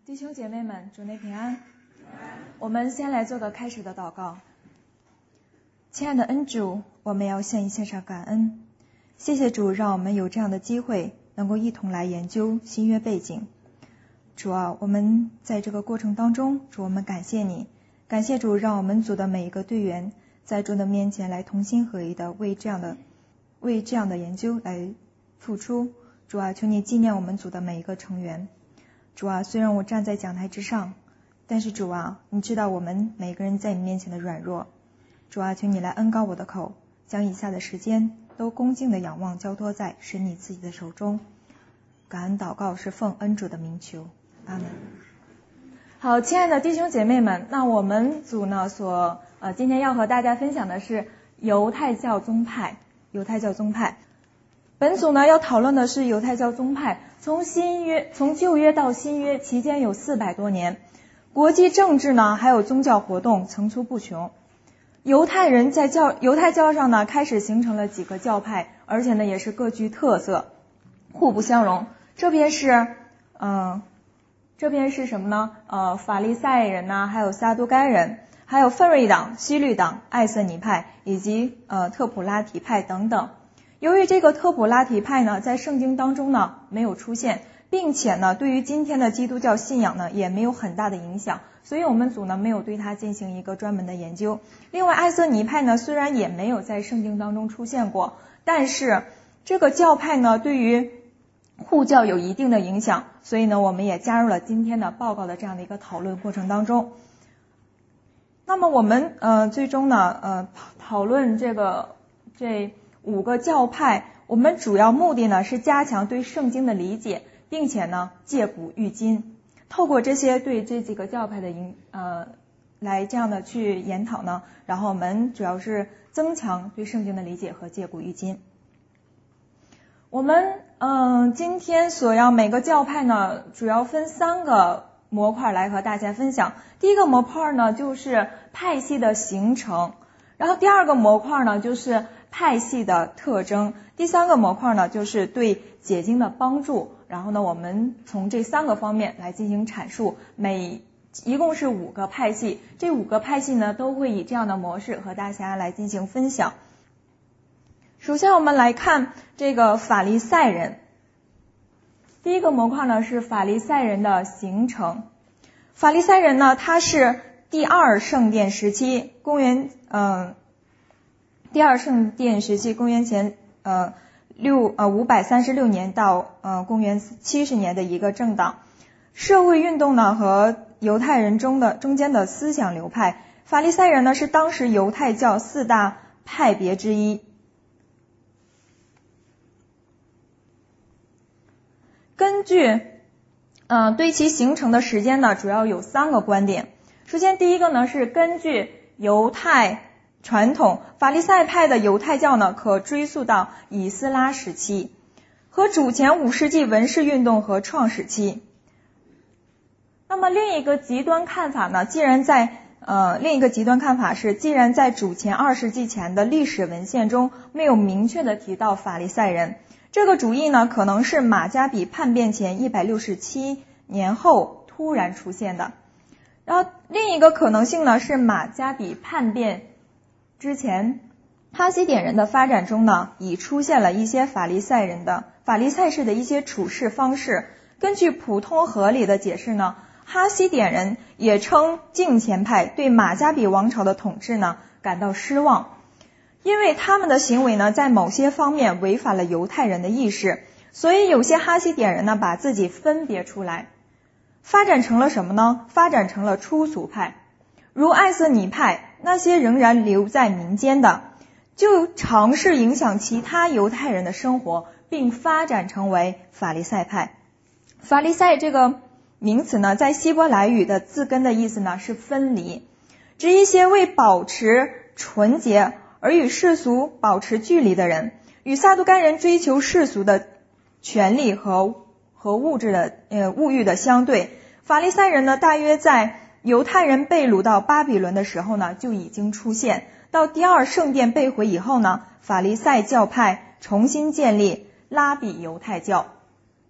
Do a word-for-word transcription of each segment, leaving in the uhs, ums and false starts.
弟兄姐妹们，主内平安。我们先来做个开始的祷告。亲爱的恩主，我们要向你献上感恩。谢谢主，让我们有这样的机会，能够一同来研究新约背景。主啊，我们在这个过程当中，主我们感谢你，感谢主，让我们组的每一个队员在主的面前来同心合意的为这样的为这样的研究来付出。主啊，求你纪念我们组的每一个成员。主啊，虽然我站在讲台之上，但是主啊，你知道我们每个人在你面前的软弱。主啊，求你来恩膏我的口，将以下的时间都恭敬的仰望交托在神你自己的手中。感恩祷告是奉恩主的名求，阿门。好，亲爱的弟兄姐妹们，那我们组呢所呃今天要和大家分享的是犹太教宗派。犹太教宗派，本组呢要讨论的是犹太教宗派。从新约从旧约到新约期间有四百多年，国际政治呢还有宗教活动层出不穷。犹太人在教犹太教上呢开始形成了几个教派，而且呢也是各具特色，互不相容。这边是嗯、呃、这边是什么呢？呃法利赛人呢，还有撒都该人，还有奋锐党、希律党、艾瑟尼派以及呃特普拉提派等等。由于这个特普拉提派呢在圣经当中呢没有出现，并且呢对于今天的基督教信仰呢也没有很大的影响，所以我们组呢没有对它进行一个专门的研究。另外艾瑟尼派呢虽然也没有在圣经当中出现过，但是这个教派呢对于护教有一定的影响，所以呢我们也加入了今天的报告的这样的一个讨论过程当中。那么我们呃最终呢呃讨论这个这五个教派，我们主要目的呢是加强对圣经的理解，并且呢借古喻今。透过这些对这几个教派的影呃来这样的去研讨呢，然后我们主要是增强对圣经的理解和借古喻今。我们嗯、呃、今天所要每个教派呢主要分三个模块来和大家分享。第一个模块呢就是派系的形成，然后第二个模块呢就是派系的特征，第三个模块呢就是对解经的帮助。然后呢我们从这三个方面来进行阐述，每一共是五个派系，这五个派系呢都会以这样的模式和大家来进行分享。首先我们来看这个法利赛人。第一个模块呢是法利赛人的形成。法利赛人呢它是第二圣殿时期，公元嗯第二圣殿时期公元前呃六呃五百三十六年到呃公元七十年的一个政党。社会运动呢和犹太人中的中间的思想流派。法利赛人呢是当时犹太教四大派别之一。根据呃对其形成的时间呢主要有三个观点。首先第一个呢是根据犹太传统，法利赛派的犹太教呢可追溯到以斯拉时期和主前五世纪文士运动和创始期。那么另一个极端看法呢，既然在呃另一个极端看法是，既然在主前二世纪前的历史文献中没有明确的提到法利赛人，这个主义呢可能是马加比叛变前一百六十七年后突然出现的。然后另一个可能性呢是马加比叛变之前，哈西点人的发展中呢已出现了一些法利赛人的法利赛式的一些处事方式。根据普通合理的解释呢，哈西点人也称敬虔派对马加比王朝的统治呢感到失望，因为他们的行为呢在某些方面违反了犹太人的意识，所以有些哈西点人呢把自己分别出来，发展成了什么呢？发展成了出俗派。如艾瑟尼派，那些仍然留在民间的就尝试影响其他犹太人的生活，并发展成为法利赛派。法利赛这个名词呢在希伯来语的字根的意思呢是分离，指一些为保持纯洁而与世俗保持距离的人。与撒都该人追求世俗的权利和和物质的呃物欲的相对，法利赛人呢大约在犹太人被掳到巴比伦的时候呢就已经出现。到第二圣殿被毁以后呢，法利赛教派重新建立拉比犹太教。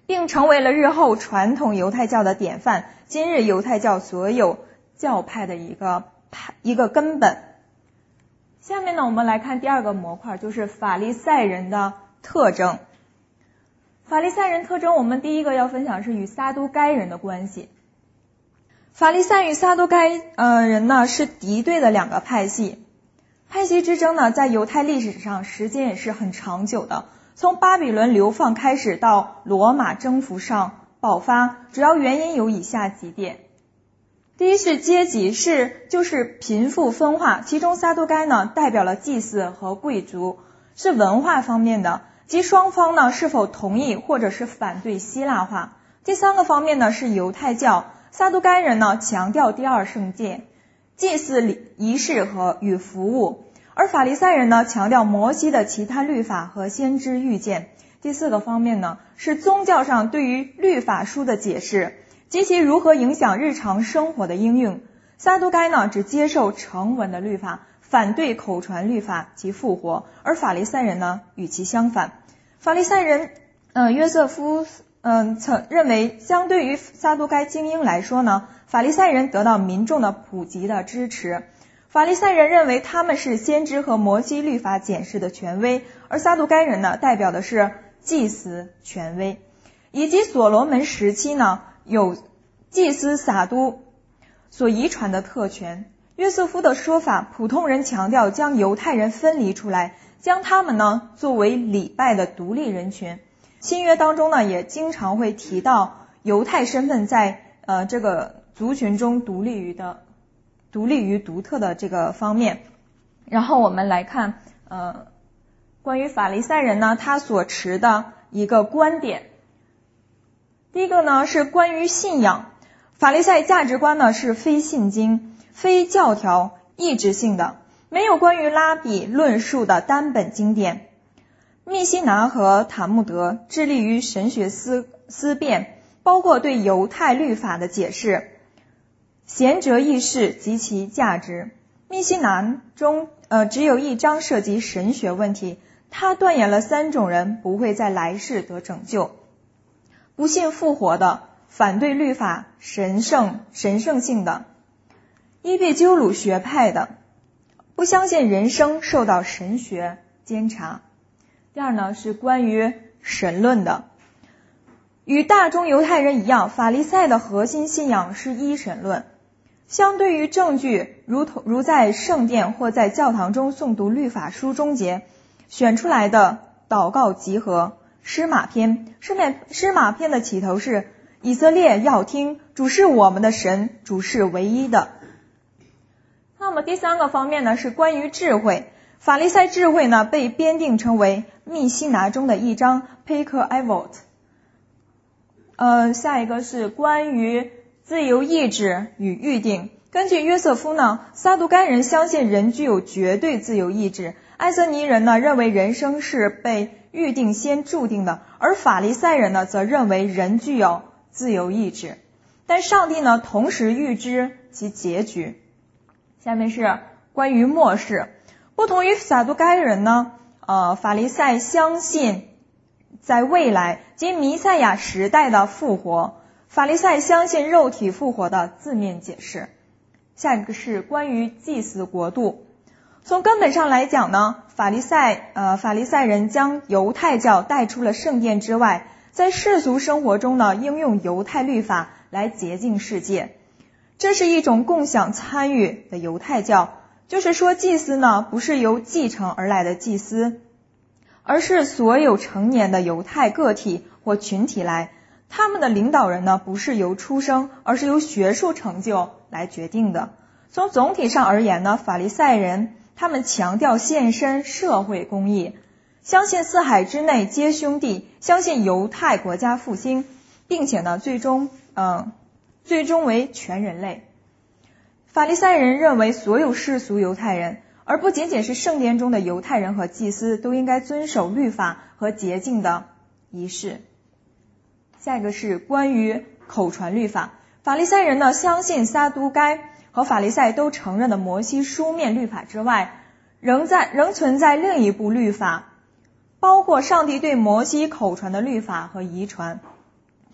并成为了日后传统犹太教的典范，今日犹太教所有教派的一个一个根本。下面呢，我们来看第二个模块，就是法利赛人的特征。法利赛人特征，我们第一个要分享是与撒都该人的关系。法利赛与撒都该呃人呢是敌对的两个派系，派系之争呢在犹太历史上时间也是很长久的，从巴比伦流放开始到罗马征服上爆发，主要原因有以下几点。第一是阶级，是就是贫富分化，其中撒都该呢代表了祭司和贵族，是文化方面的，即双方呢是否同意或者是反对希腊化。第三个方面呢是犹太教，撒都该人呢强调第二圣殿、祭祀仪式和与服务，而法利赛人呢强调摩西的其他律法和先知预见。第四个方面呢是宗教上对于律法书的解释及其如何影响日常生活的应用。撒都该呢只接受成文的律法，反对口传律法及复活，而法利赛人呢与其相反。法利赛人呃约瑟夫嗯、呃、曾认为，相对于撒都该精英来说呢，法利赛人得到民众的普及的支持。法利赛人认为他们是先知和摩西律法检视的权威，而撒都该人呢代表的是祭司权威。以及所罗门时期呢有祭司撒都所遗传的特权。约瑟夫的说法，普通人强调将犹太人分离出来，将他们呢作为礼拜的独立人群。新约当中呢也经常会提到犹太身份在呃这个族群中独立于的独立于独特的这个方面。然后我们来看呃关于法利赛人呢他所持的一个观点。第一个呢是关于信仰，法利赛价值观呢是非信经、非教条、意志性的，没有关于拉比论述的单本经典。密西拿和塔木德致力于神学思思辨，包括对犹太律法的解释、贤哲议事及其价值。密西拿中呃只有一章涉及神学问题，他断言了三种人不会在来世得拯救：不信复活的，反对律法神圣神圣性的，伊壁鸠鲁学派的，不相信人生受到神学监察。第二呢是关于神论的。与大众犹太人一样，法利赛的核心信仰是一神论。相对于证据，如同如在圣殿或在教堂中诵读律法书终结选出来的祷告集合、诗马篇。诗篇诗马篇的起头是以色列要听，主是我们的神，主是唯一的。那么第三个方面呢是关于智慧。法利赛智慧呢被编定成为密西拿中的一章 Peker Avot。 呃，下一个是关于自由意志与预定。根据约瑟夫呢，撒都该人相信人具有绝对自由意志，艾瑟尼人呢认为人生是被预定先注定的，而法利赛人呢则认为人具有自由意志，但上帝呢同时预知其结局。下面是关于末世。不同于撒都该人呢，呃，法利赛相信在未来即弥赛亚时代的复活，法利赛相信肉体复活的字面解释。下一个是关于祭祀国度。从根本上来讲呢，法利赛呃法利赛人将犹太教带出了圣殿之外，在世俗生活中呢应用犹太律法来洁净世界。这是一种共享参与的犹太教，就是说祭司呢不是由继承而来的祭司，而是所有成年的犹太个体或群体来，他们的领导人呢不是由出生，而是由学术成就来决定的。从总体上而言呢，法利赛人他们强调献身社会公义，相信四海之内皆兄弟，相信犹太国家复兴，并且呢最终嗯最终为全人类。法利赛人认为所有世俗犹太人，而不仅仅是圣殿中的犹太人和祭司，都应该遵守律法和洁净的仪式。下一个是关于口传律法。法利赛人呢相信撒都该和法利赛都承认的摩西书面律法之外，仍在仍存在另一部律法，包括上帝对摩西口传的律法和遗传。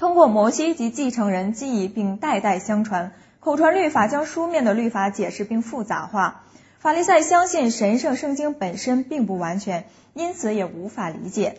通过摩西及继承人记忆并代代相传，口传律法将书面的律法解释并复杂化。法利赛相信神圣圣经本身并不完全，因此也无法理解。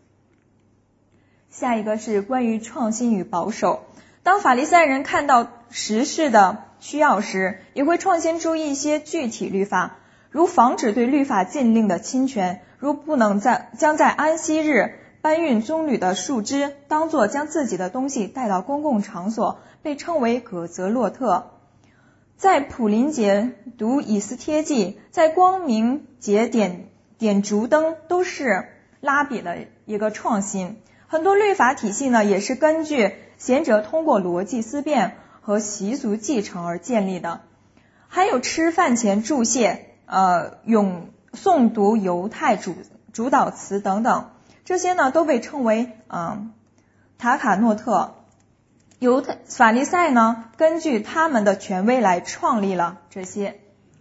下一个是关于创新与保守。当法利赛人看到时事的需要时，也会创新出一些具体律法，如防止对律法禁令的侵权，如不能在将在安息日搬运棕榈的树枝当作将自己的东西带到公共场所，被称为葛泽洛特。在普林节读以斯帖记，在光明节点点烛灯，都是拉比的一个创新。很多律法体系呢，也是根据贤者通过逻辑思辨和习俗继承而建立的。还有吃饭前祝谢、呃咏诵读犹太主主导词等等，这些呢都被称为嗯、呃、塔卡诺特。犹太法利赛呢，根据他们的权威来创立了这些。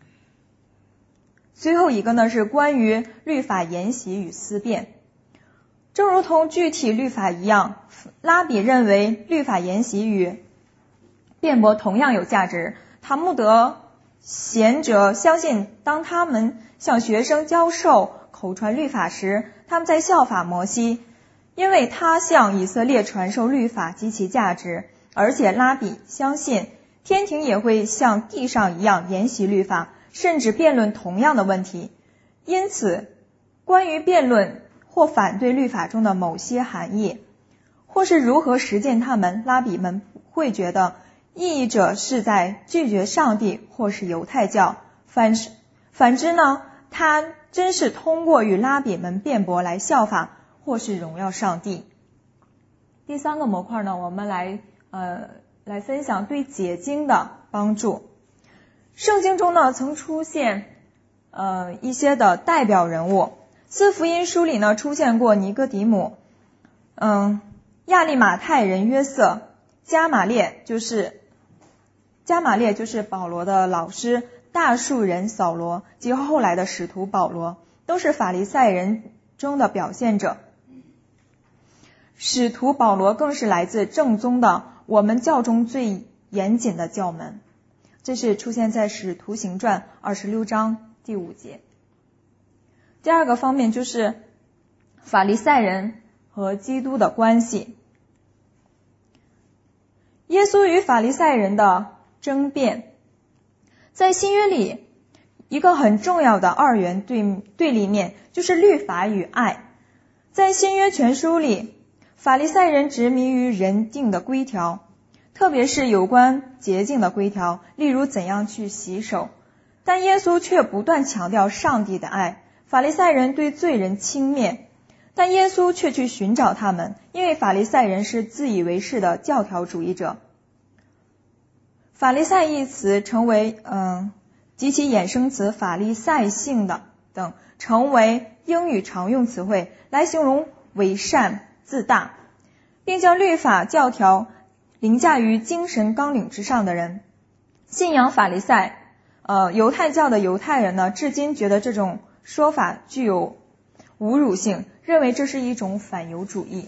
最后一个呢是关于律法研习与思辨。正如同具体律法一样，拉比认为律法研习与辩驳同样有价值。塔木德贤者相信，当他们向学生教授口传律法时，他们在效法摩西，因为他向以色列传授律法及其价值。而且拉比相信，天庭也会像地上一样研习律法，甚至辩论同样的问题。因此，关于辩论或反对律法中的某些含义，或是如何实践它们，拉比们会觉得异议者是在拒绝上帝或是犹太教。反之反之呢，他真是通过与拉比们辩驳来效法或是荣耀上帝。第三个模块呢，我们来呃来分享对解经的帮助。圣经中呢，曾出现呃一些的代表人物。四福音书里呢，出现过尼哥底母，嗯，亚利马太人约瑟，加马列就是加马列就是保罗的老师，大树人扫罗及后来的使徒保罗，都是法利赛人中的表现者。使徒保罗更是来自正宗的我们教中最严谨的教门，这是出现在使徒行传二十六章第五节。第二个方面就是法利赛人和基督的关系。耶稣与法利赛人的争辩，在新约里一个很重要的二元对对立面就是律法与爱。在新约全书里，法利赛人执迷于人定的规条，特别是有关洁净的规条，例如怎样去洗手，但耶稣却不断强调上帝的爱。法利赛人对罪人轻蔑，但耶稣却去寻找他们，因为法利赛人是自以为是的教条主义者。法利赛一词成为嗯及其衍生词法利赛性的等成为英语常用词汇，来形容伪善自大，并将律法教条凌驾于精神纲领之上的人。信仰法利赛呃犹太教的犹太人呢，至今觉得这种说法具有侮辱性，认为这是一种反犹主义。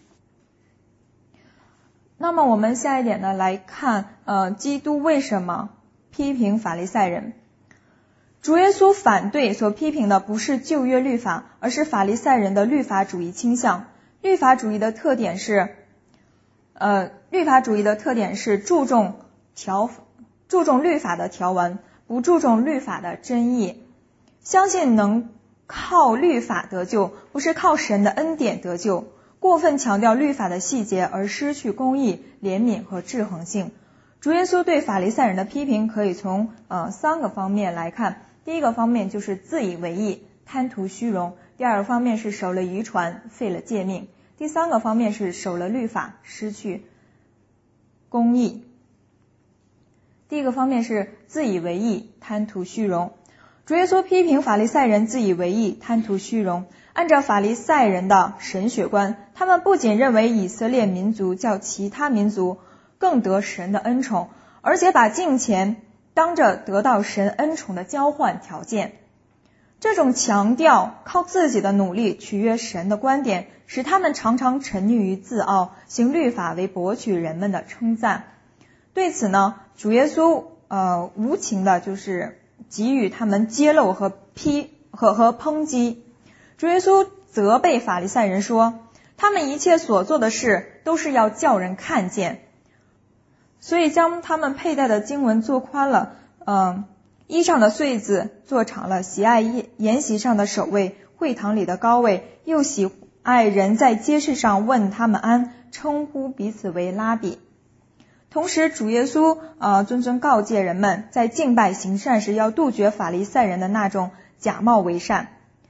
那么我们下一点呢，来看呃基督为什么批评法利赛人。主耶稣反对所批评的不是旧约律法，而是法利赛人的律法主义倾向。律法主义的特点是呃律法主义的特点是注重条注重律法的条文，不注重律法的真意。相信能靠律法得救，不是靠神的恩典得救。过分强调律法的细节，而失去公义、怜悯和制衡性。主耶稣对法利赛人的批评可以从呃三个方面来看。第一个方面就是自以为义，贪图虚荣；第二个方面是守了遗传，废了诫命；第三个方面是守了律法，失去公义。第一个方面是自以为义，贪图虚荣。主耶稣批评法利赛人自以为义，贪图虚荣。按照法利赛人的神学观，他们不仅认为以色列民族较其他民族更得神的恩宠，而且把敬虔当着得到神恩宠的交换条件。 这种强调靠自己的努力取悦神的观点，使他们常常沉溺于自傲，行律法为博取人们的称赞。对此呢，主耶稣呃无情的就是给予他们揭露和批和和抨击。主耶稣责备法利赛人说，他们一切所做的事都是要叫人看见，所以将他们佩戴的经文做宽了，嗯、呃，衣上的穗子做长了，喜爱筵席上的首位，会堂里的高位，又喜爱人在街市上问他们安，称呼彼此为拉比。同时主耶稣呃谆谆告诫人们，在敬拜行善时要杜绝法利赛人的那种假冒为善。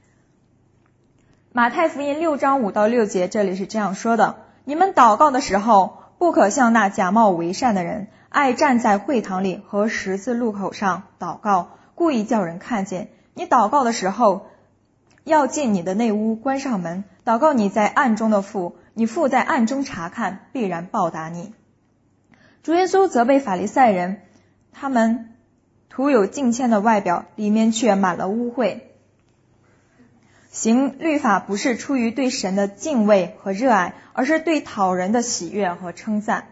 马太福音六章五到六节，这里是这样说的：你们祷告的时候，不可像那假冒为善的人，爱站在会堂里和十字路口上祷告，故意叫人看见。你祷告的时候，要进你的内屋，关上门，祷告你在暗中的父，你父在暗中查看，必然报答你。主耶稣责备法利赛人，他们徒有敬虔的外表，里面却满了污秽。行律法不是出于对神的敬畏和热爱，而是对讨人的喜悦和称赞。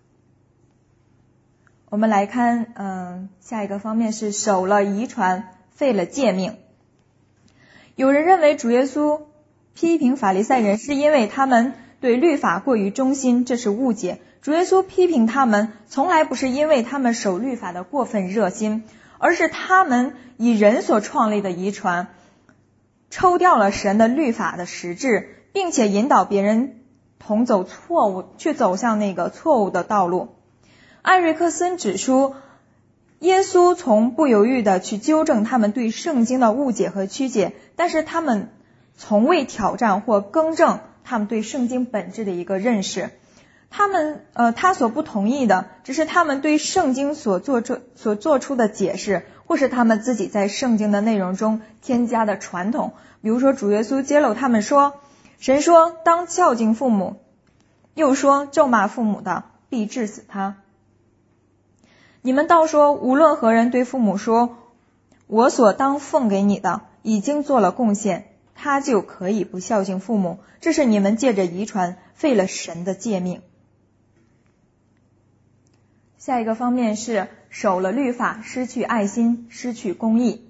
我们来看嗯，下一个方面是守了遗传，废了诫命。有人认为主耶稣批评法利赛人是因为他们对律法过于忠心，这是误解。主耶稣批评他们从来不是因为他们守律法的过分热心，而是他们以人所创立的遗传抽掉了神的律法的实质，并且引导别人同走错误，去走向那个错误的道路。艾瑞克森指出，耶稣从不犹豫地去纠正他们对圣经的误解和曲解，但是他们从未挑战或更正他们对圣经本质的一个认识。他们呃，他所不同意的只是他们对圣经所做出所做出的解释，或是他们自己在圣经的内容中添加的传统。比如说主耶稣揭露他们说，神说当孝敬父母，又说咒骂父母的必治死他。你们倒说，无论何人对父母说，我所当奉给你的已经做了贡献，他就可以不孝敬父母，这是你们借着遗传废了神的诫命。下一个方面是守了律法，失去爱心，失去公义。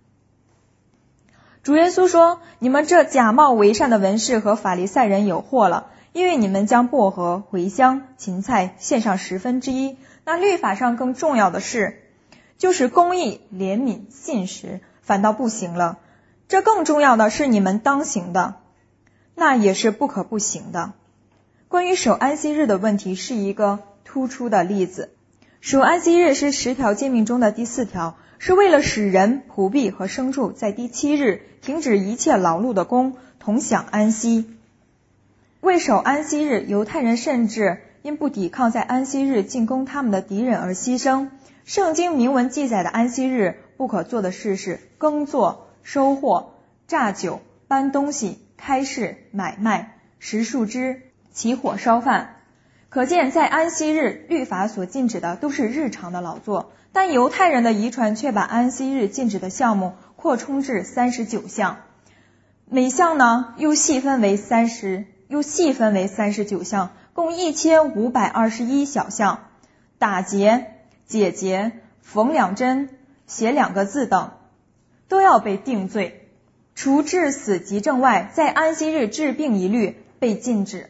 主耶稣说，你们这假冒为善的文士和法利赛人有祸了，因为你们将薄荷、茴香、芹菜献上十分之一，那律法上更重要的事就是公义、怜悯、信实，反倒不行了。这更重要的是你们当行的，那也是不可不行的。关于守安息日的问题是一个突出的例子。守安息日是十条诫命中的第四条，是为了使人、仆婢和牲畜在第七日停止一切劳碌的工，同享安息。为守安息日，犹太人甚至因不抵抗在安息日进攻他们的敌人而牺牲。圣经明文记载的安息日不可做的事是耕作、收获、榨酒、搬东西、开市、买卖、拾树枝、起火烧饭。可见在安息日，律法所禁止的都是日常的劳作，但犹太人的遗传却把安息日禁止的项目扩充至三十九项，每项呢又细分为三十又细分为三十九项，共一千五百二十一小项。打结、解结、缝两针、写两个字等都要被定罪。除致死疾症外，在安息日治病一律被禁止。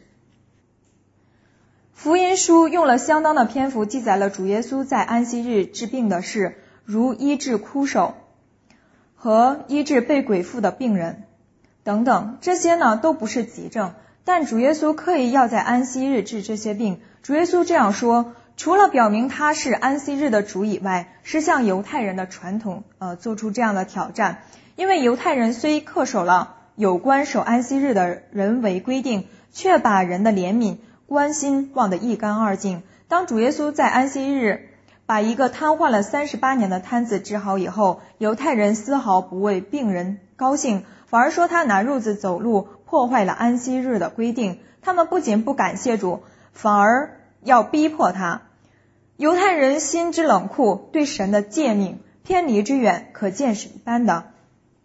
福音书用了相当的篇幅记载了主耶稣在安息日治病的事，如医治枯手和医治被鬼附的病人等等，这些呢都不是急症，但主耶稣刻意要在安息日治这些病。主耶稣这样说，除了表明他是安息日的主以外，是向犹太人的传统呃做出这样的挑战。因为犹太人虽恪守了有关守安息日的人为规定，却把人的怜悯关心忘得一干二净。当主耶稣在安息日把一个瘫痪了三十八年的瘫子治好以后，犹太人丝毫不为病人高兴，反而说他拿褥子走路，破坏了安息日的规定。他们不仅不感谢主，反而要逼迫他。犹太人心之冷酷，对神的诫命偏离之远，可见是一般的。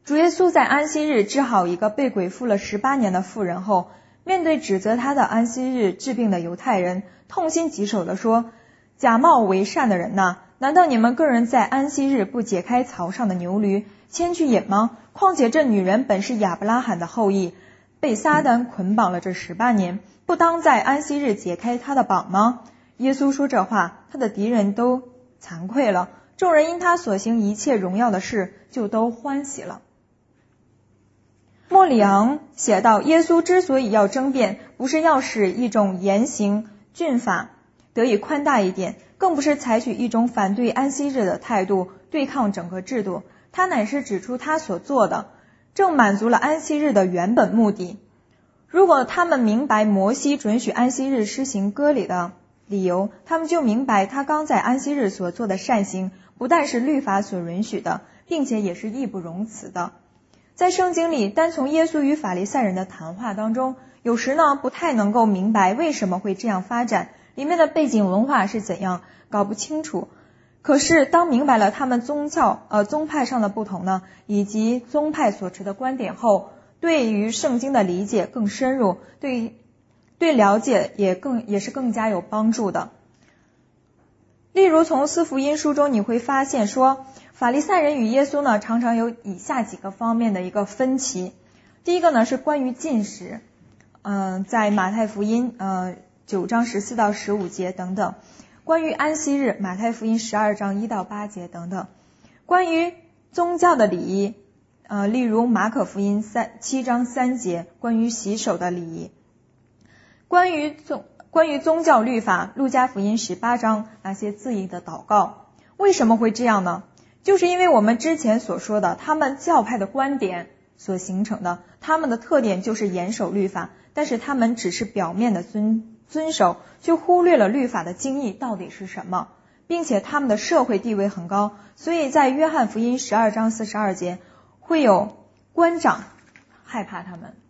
主耶稣在安息日治好一个被鬼附了十八年的妇人后，面对指责他的安息日治病的犹太人，痛心疾首地说，假冒为善的人呐，难道你们个人在安息日不解开槽上的牛驴，牵去饮吗？况且这女人本是亚伯拉罕的后裔，被撒旦捆绑了这十八年，不当在安息日解开她的绑吗？耶稣说这话，他的敌人都惭愧了，众人因他所行一切荣耀的事，就都欢喜了。莫里昂写道，耶稣之所以要争辩，不是要使一种严刑峻法得以宽大一点，更不是采取一种反对安息日的态度对抗整个制度，他乃是指出他所做的正满足了安息日的原本目的。如果他们明白摩西准许安息日施行割礼的理由，他们就明白他刚在安息日所做的善行不但是律法所允许的，并且也是义不容辞的。在圣经里，单从耶稣与法利赛人的谈话当中，有时呢不太能够明白为什么会这样发展，里面的背景文化是怎样，搞不清楚。可是当明白了他们宗教呃宗派上的不同呢，以及宗派所持的观点后，对于圣经的理解更深入，对对了解也更也是更加有帮助的。例如从四福音书中你会发现说，法利赛人与耶稣呢常常有以下几个方面的一个分歧。第一个呢是关于禁食，嗯、呃，在马太福音呃九章十四到十五节等等，关于安息日，马太福音十二章一到八节等等，关于宗教的礼仪，呃，例如马可福音三七章三节，关于洗手的礼仪，关于宗关于宗教律法，路加福音十八章那些自义的祷告。为什么会这样呢？就是因为我们之前所说的，他们教派的观点所形成的，他们的特点就是严守律法，但是他们只是表面的遵遵守，却忽略了律法的精义到底是什么，并且他们的社会地位很高，所以在约翰福音十二章四十二节会有官长害怕他们。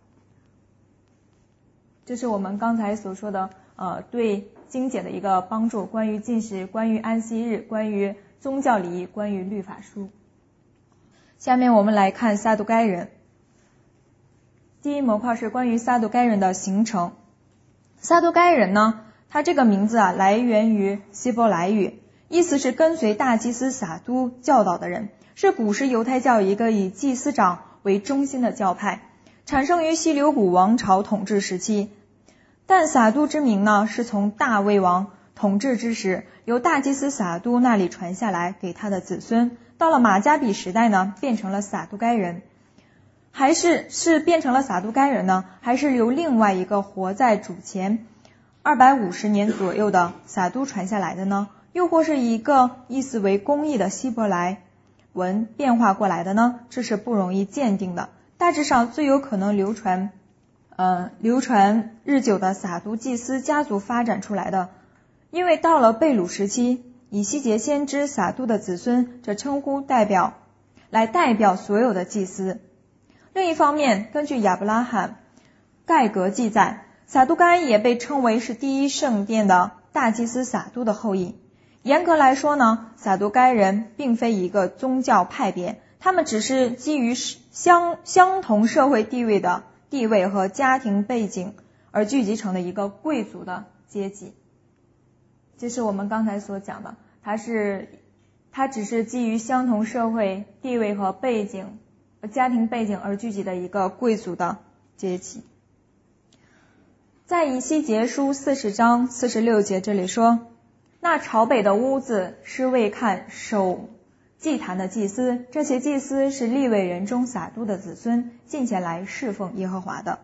这是我们刚才所说的呃，对经解的一个帮助，关于禁食，关于安息日，关于宗教礼仪，关于律法书。下面我们来看撒都该人。第一模块是关于撒都该人的形成。撒都该人呢，他这个名字啊来源于希伯来语，意思是跟随大祭司撒都教导的人，是古时犹太教一个以祭司长为中心的教派，产生于希留古王朝统治时期。但撒都之名呢，是从大卫王统治之时由大祭司撒都那里传下来给他的子孙，到了马加比时代呢，变成了撒都该人。还是是变成了撒都该人呢，还是由另外一个活在主前二百五十年左右的撒都传下来的呢？又或是一个意思为公义的希伯来文变化过来的呢？这是不容易鉴定的。大致上最有可能流传呃，流传日久的撒都祭司家族发展出来的，因为到了被掳时期，以西结先知撒都的子孙，这称呼代表来代表所有的祭司。另一方面，根据亚伯拉罕盖格记载，撒都该也被称为是第一圣殿的大祭司撒都的后裔。严格来说呢，撒都该人并非一个宗教派别，他们只是基于相相同社会地位的地位和家庭背景而聚集成的一个贵族的阶级。这是我们刚才所讲的，它是它只是基于相同社会地位和背景家庭背景而聚集的一个贵族的阶级。在以西结书四十章四十六节这里说，那朝北的屋子是为看守祭坛的祭司，这些祭司是利未人中撒都的子孙，近前来侍奉耶和华的。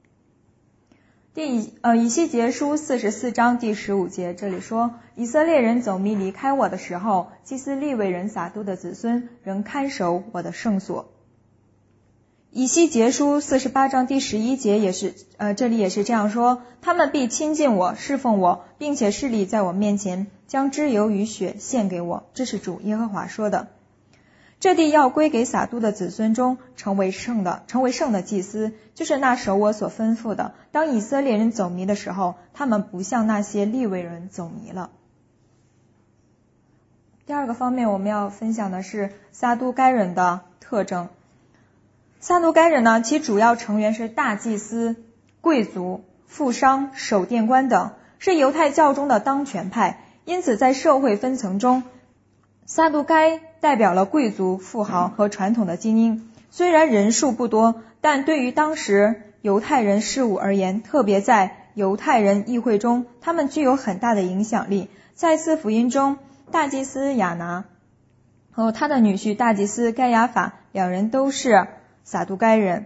第呃以西结书四十四章第十五节这里说，以色列人走迷离开我的时候，祭司利未人撒都的子孙仍看守我的圣所。以西结书四十八章第十一节也是呃这里也是这样说，他们必亲近我，侍奉我，并且侍立在我面前，将脂油与血献给我。这是主耶和华说的。这地要归给撒都的子孙中成为圣的成为圣的祭司，就是那守我所吩咐的。当以色列人走迷的时候，他们不像那些利未人走迷了。第二个方面我们要分享的是撒都该人的特征。 撒都该人呢，其主要成员是大祭司、贵族、富商、守殿官等，是犹太教中的当权派。因此在社会分层中，撒都该代表了贵族、富豪和传统的精英。虽然人数不多，但对于当时犹太人事务而言，特别在犹太人议会中，他们具有很大的影响力。在四福音中，大祭司亚拿和他的女婿大祭司该亚法两人都是撒都该人。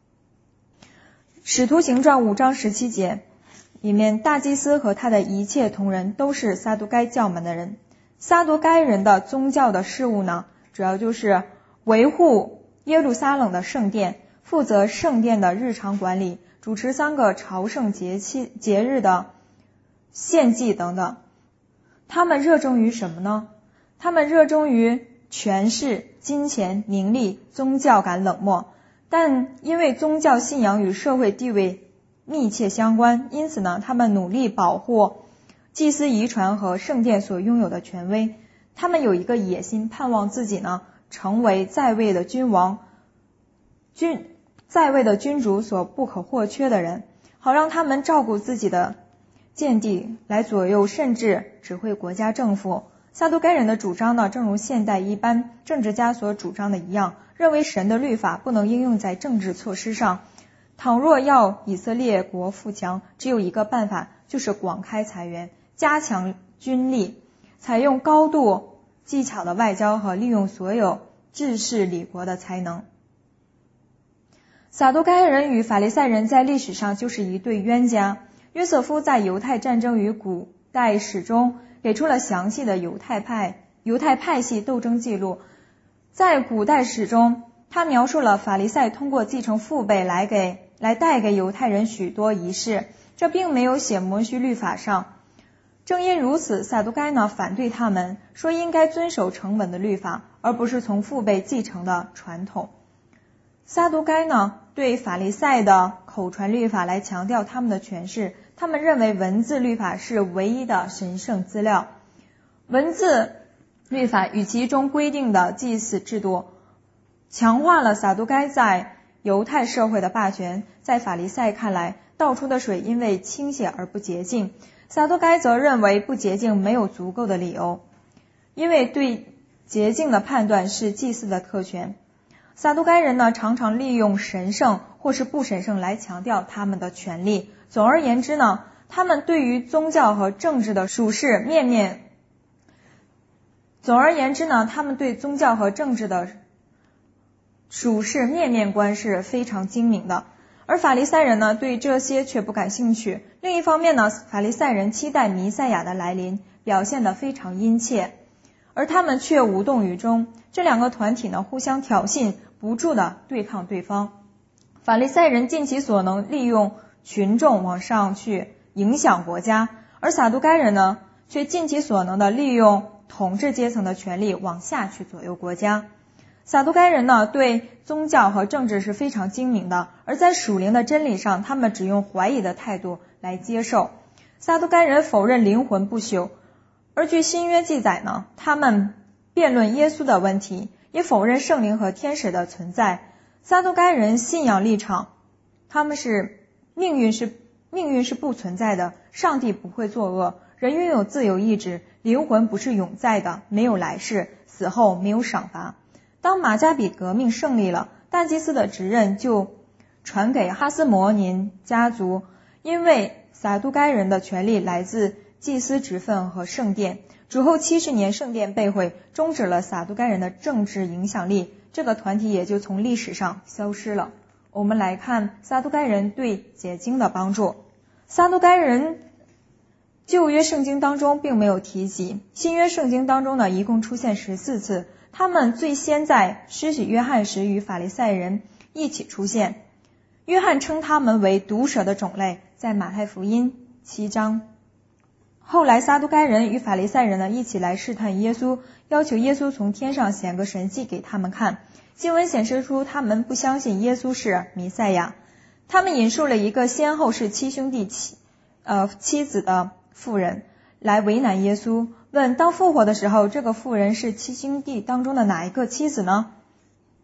使徒行传五章十七节里面，大祭司和他的一切同人都是撒都该教门的人。撒都该人的宗教的事务呢，主要就是维护耶路撒冷的圣殿，负责圣殿的日常管理，主持三个朝圣节期节日的献祭等等。他们热衷于什么呢？他们热衷于权势、金钱、名利，宗教感冷漠。但因为宗教信仰与社会地位密切相关，因此呢，他们努力保护祭司遗传和圣殿所拥有的权威。他们有一个野心，盼望自己呢成为在位的君王、君在位的君主所不可或缺的人，好让他们照顾自己的见地，来左右甚至指挥国家政府。撒都该人的主张呢，正如现代一般政治家所主张的一样，认为神的律法不能应用在政治措施上。倘若要以色列国富强，只有一个办法，就是广开财源，加强军力，采用高度技巧的外交和利用所有治世理国的才能。撒都该人与法利赛人在历史上就是一对冤家。约瑟夫在犹太战争与古代史中给出了详细的犹太派犹太派系斗争记录。在古代史中，他描述了法利赛通过继承父辈来给来带给犹太人许多仪式，这并没有写摩西律法上。正因如此，撒都该呢反对他们，说应该遵守成文的律法，而不是从父辈继承的传统。撒都该呢对法利赛的口传律法来强调他们的权势，他们认为文字律法是唯一的神圣资料。文字律法与其中规定的祭祀制度，强化了撒都该在犹太社会的霸权。在法利赛看来，倒出的水因为倾泻而不洁净，撒都该则认为不洁净没有足够的理由，因为对洁净的判断是祭司的特权。撒都该人呢，常常利用神圣或是不神圣来强调他们的权利。总而言之呢，他们对于宗教和政治的属世面面总而言之呢，他们对宗教和政治的属世面面观是非常精明的，而法利赛人呢，对这些却不感兴趣。另一方面呢，法利赛人期待弥赛亚的来临，表现得非常殷切，而他们却无动于衷。这两个团体呢，互相挑衅，不住地对抗对方。法利赛人尽其所能利用群众往上去影响国家，而撒都该人呢，却尽其所能的利用统治阶层的权力往下去左右国家。撒都该人呢，对宗教和政治是非常精明的，而在属灵的真理上，他们只用怀疑的态度来接受。撒都该人否认灵魂不朽，而据新约记载呢，他们辩论耶稣的问题，也否认圣灵和天使的存在。撒都该人信仰立场，他们是命运是命运是不存在的，上帝不会作恶，人拥有自由意志，灵魂不是永在的，没有来世，死后没有赏罚。当马加比革命胜利了，大祭司的职任就传给哈斯摩尼家族，因为撒都该人的权力来自祭司职分和圣殿。主后七十年，圣殿被毁，终止了撒都该人的政治影响力，这个团体也就从历史上消失了。我们来看撒都该人对解经的帮助。撒都该人旧约圣经当中并没有提及，新约圣经当中呢，一共出现十四次。他们最先在施洗约翰时与法利赛人一起出现，约翰称他们为毒蛇的种类，在马太福音七章。后来撒都该人与法利赛人呢一起来试探耶稣，要求耶稣从天上显个神迹给他们看。经文显示出他们不相信耶稣是弥赛亚。他们引述了一个先后是七兄弟妻呃妻子的妇人来为难耶稣，问当复活的时候，这个妇人是七兄弟当中的哪一个妻子呢？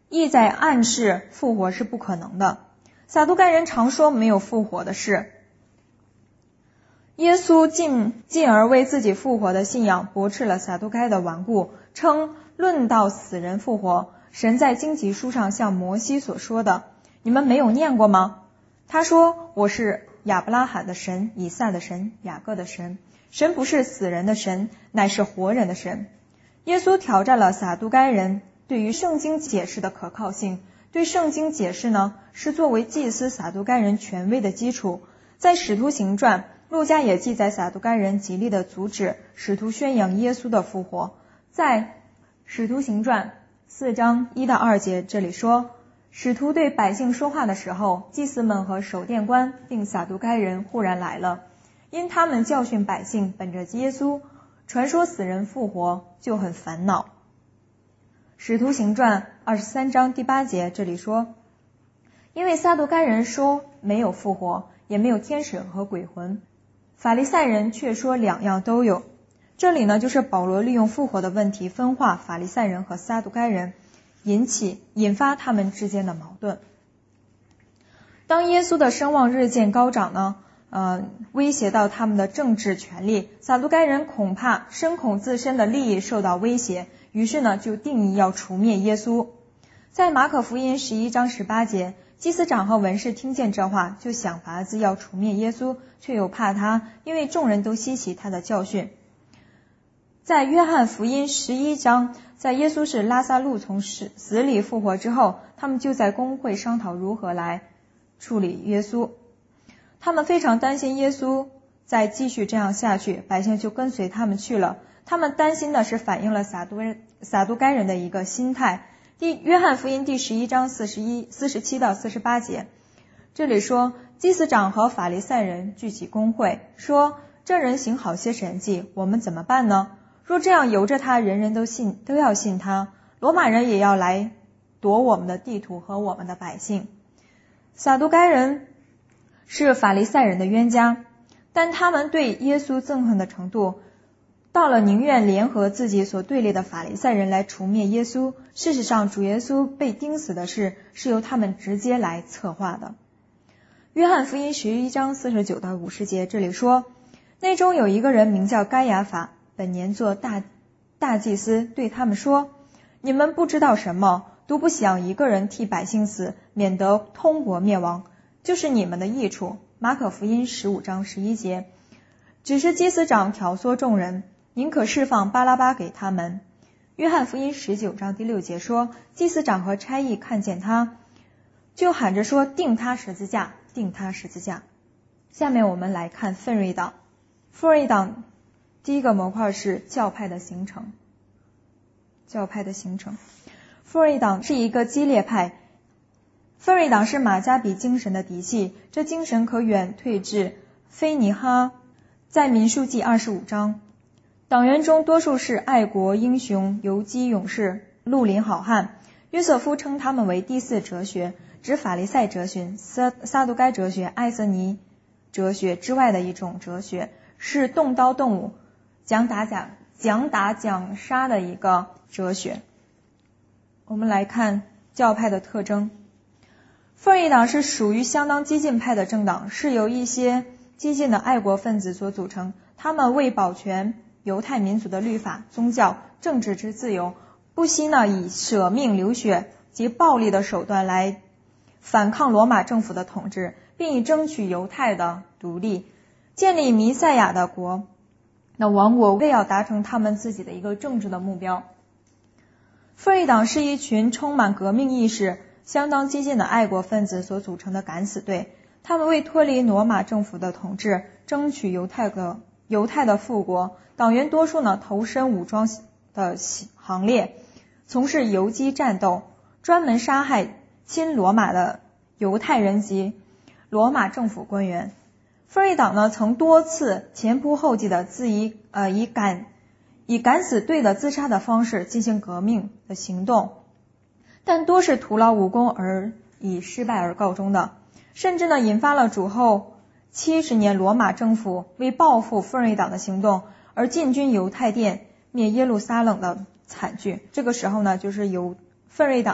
意在暗示复活是不可能的。撒都该人常说没有复活的事。耶稣进进而为自己复活的信仰驳斥了撒都该的顽固，称论到死人复活，神在荆棘书上像摩西所说的，你们没有念过吗？他说，我是亚伯拉罕的神，以撒的神，雅各的神。神不是死人的神，乃是活人的神。耶稣挑战了撒都该人对于圣经解释的可靠性。对圣经解释呢，是作为祭司撒都该人权威的基础。在使徒行传，路加也记载撒都该人极力的阻止使徒宣扬耶稣的复活。在使徒行传四章一到二节这里说，使徒对百姓说话的时候，祭司们和守殿官并撒都该人忽然来了，因他们教训百姓本着耶稣传说死人复活，就很烦恼。使徒行传二十三章第八节这里说，因为撒都该人说没有复活，也没有天使和鬼魂，法利赛人却说两样都有。这里呢，就是保罗利用复活的问题分化法利赛人和撒都该人，引起引发他们之间的矛盾。当耶稣的声望日渐高涨呢，呃，威胁到他们的政治权利，撒都该人恐怕深恐自身的利益受到威胁，于是呢，就定义要除灭耶稣。在马可福音十一章十八节，祭司长和文士听见这话，就想法子要除灭耶稣，却又怕他，因为众人都稀奇他的教训。在约翰福音十一章，在耶稣是拉撒路从死里复活之后，他们就在公会商讨如何来处理耶稣。他们非常担心耶稣再继续这样下去，百姓就跟随他们去了。他们担心的是反映了撒都撒都该人的一个心态。第约翰福音第十一章四十一、四十七到四十八节，这里说，祭司长和法利赛人聚集公会，说，这人行好些神迹，我们怎么办呢？若这样由着他，人人都信，都要信他，罗马人也要来夺我们的地土和我们的百姓。撒都该人是法利赛人的冤家，但他们对耶稣憎恨的程度，到了宁愿联合自己所对立的法利赛人来除灭耶稣。事实上，主耶稣被钉死的事是由他们直接来策划的。约翰福音十一章四十九到五十节，这里说，内中有一个人名叫该亚法，本年做大大祭司，对他们说，你们不知道什么，独不想一个人替百姓死，免得通国灭亡，就是你们的益处。马可福音十五章十一节，只是祭司长挑唆众人，宁可释放巴拉巴给他们。约翰福音十九章第六节说，祭司长和差役看见他，就喊着说，定他十字架，定他十字架。下面我们来看奋锐党。奋锐党第一个模块是教派的形成。教派的形成，奋锐党是一个激烈派。奋锐党是马加比精神的嫡系，这精神可远退至菲尼哈。在民数记二十五章，党员中多数是爱国英雄、游击勇士、绿林好汉。约瑟夫称他们为第四哲学，指法利赛哲学、撒撒都该哲学、艾瑟尼哲学之外的一种哲学，是动刀动武、讲打讲讲打讲杀的一个哲学。我们来看教派的特征。奋锐党是属于相当激进派的政党，是由一些激进的爱国分子所组成。他们为保全犹太民族的律法、宗教、政治之自由，不惜呢以舍命流血及暴力的手段来反抗罗马政府的统治，并以争取犹太的独立、建立弥赛亚的国那王国，为要达成他们自己的一个政治的目标。奋锐党是一群充满革命意识、相当激进的爱国分子所组成的敢死队。他们为脱离罗马政府的统治，争取犹太的犹太的复国。党员多数呢投身武装的行列，从事游击战斗，专门杀害亲罗马的犹太人及罗马政府官员。奋锐党呢曾多次前仆后继的自以呃以敢以敢死队的自杀的方式进行革命的行动，但多是徒劳无功而以失败而告终的，甚至呢引发了主后七十年罗马政府为报复奋锐党的行动而进军犹太殿灭耶路撒冷的惨剧。这个时候呢，就是由奋锐党呢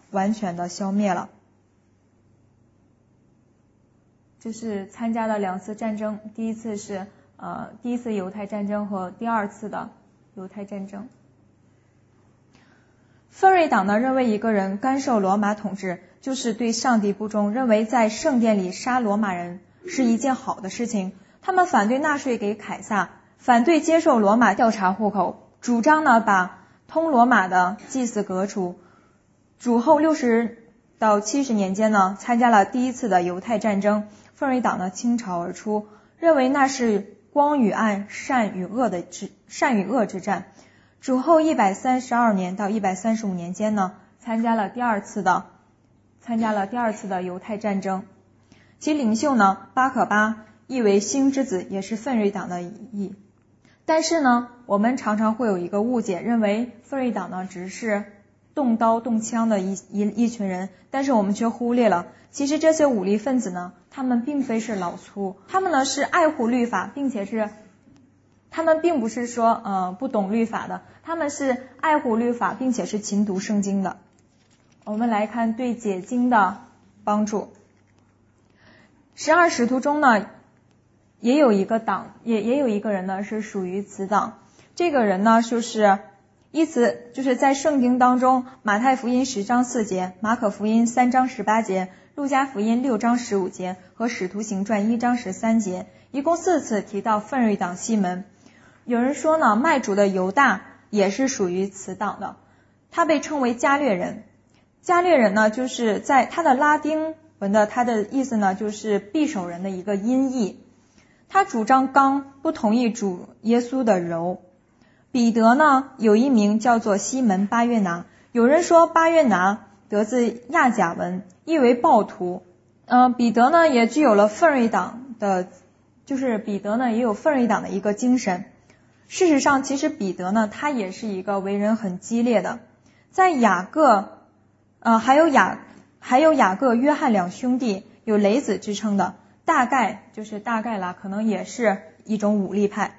完全的消灭了。就是参加了两次战争，第一次是呃第一次犹太战争和第二次的犹太战争。奋锐党呢认为一个人干涉罗马统治就是对上帝不忠，认为在圣殿里杀罗马人是一件好的事情。他们反对纳税给凯撒，反对接受罗马调查户口，主张呢把通罗马的祭司革除。主后六十到七十年间呢，参加了第一次的犹太战争。奋锐党呢倾巢而出，认为那是光与暗、善与恶的之善与恶之战。主后一百三十二年到一百三十五年间呢，参加了第二次的参加了第二次的犹太战争。其领袖呢巴可巴，意为星之子，也是奋锐党的裔。但是呢，我们常常会有一个误解，认为奋锐党呢只是动刀动枪的一一一群人，但是我们却忽略了，其实这些武力分子呢，他们并非是老粗，他们呢是爱护律法，并且是他们并不是说呃不懂律法的，他们是爱护律法，并且是勤读圣经的。我们来看对解经的帮助。十二使徒中呢，也有一个党，也也有一个人呢是属于此党。这个人呢就是依此就是在圣经当中，马太福音十章四节，马可福音三章十八节，路加福音六章十五节和使徒行传一章十三节，一共四次提到奋锐党西门。有人说呢，卖主的犹大也是属于此党的，他被称为加略人。加略人呢，就是在他的拉丁文的他的意思呢，就是匕首人的一个音译。他主张刚，不同意主耶稣的柔。彼得呢，有一名叫做西门巴约拿，有人说巴约拿得自亚甲文，意为暴徒。呃，彼得呢也具有了奋锐党的，就是彼得呢也有奋锐党的一个精神。事实上，其实彼得呢，他也是一个为人很激烈的。在雅各，呃，还有雅，还有雅各、约翰两兄弟有雷子之称的，大概就是大概啦，可能也是一种武力派。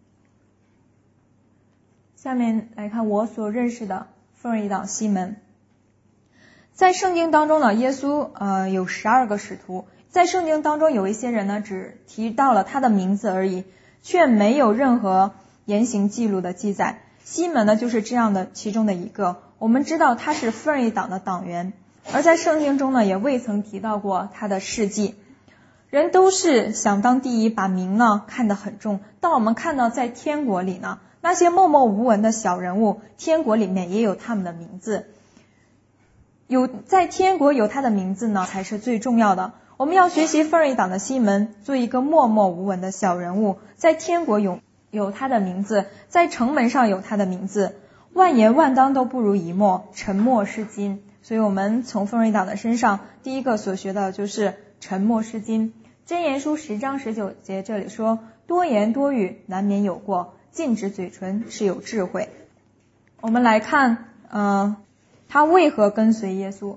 下面来看我所认识的奋锐党西门。在圣经当中呢，耶稣呃有十二个使徒，在圣经当中有一些人呢只提到了他的名字而已，却没有任何言行记录的记载。西门呢就是这样的其中的一个，我们知道他是奋锐党的党员，而在圣经中呢也未曾提到过他的事迹。人都是想当第一，把名呢看得很重。当我们看到在天国里呢，那些默默无闻的小人物，天国里面也有他们的名字，有在天国有他的名字呢才是最重要的。我们要学习奋锐党的西门，做一个默默无闻的小人物，在天国有有他的名字，在城门上有他的名字。万言万当都不如一默，沉默是金。所以我们从奋锐党的身上第一个所学的就是沉默是金。箴言书十章十九节这里说，多言多语难免有过，禁止嘴唇是有智慧。我们来看呃，他为何跟随耶稣。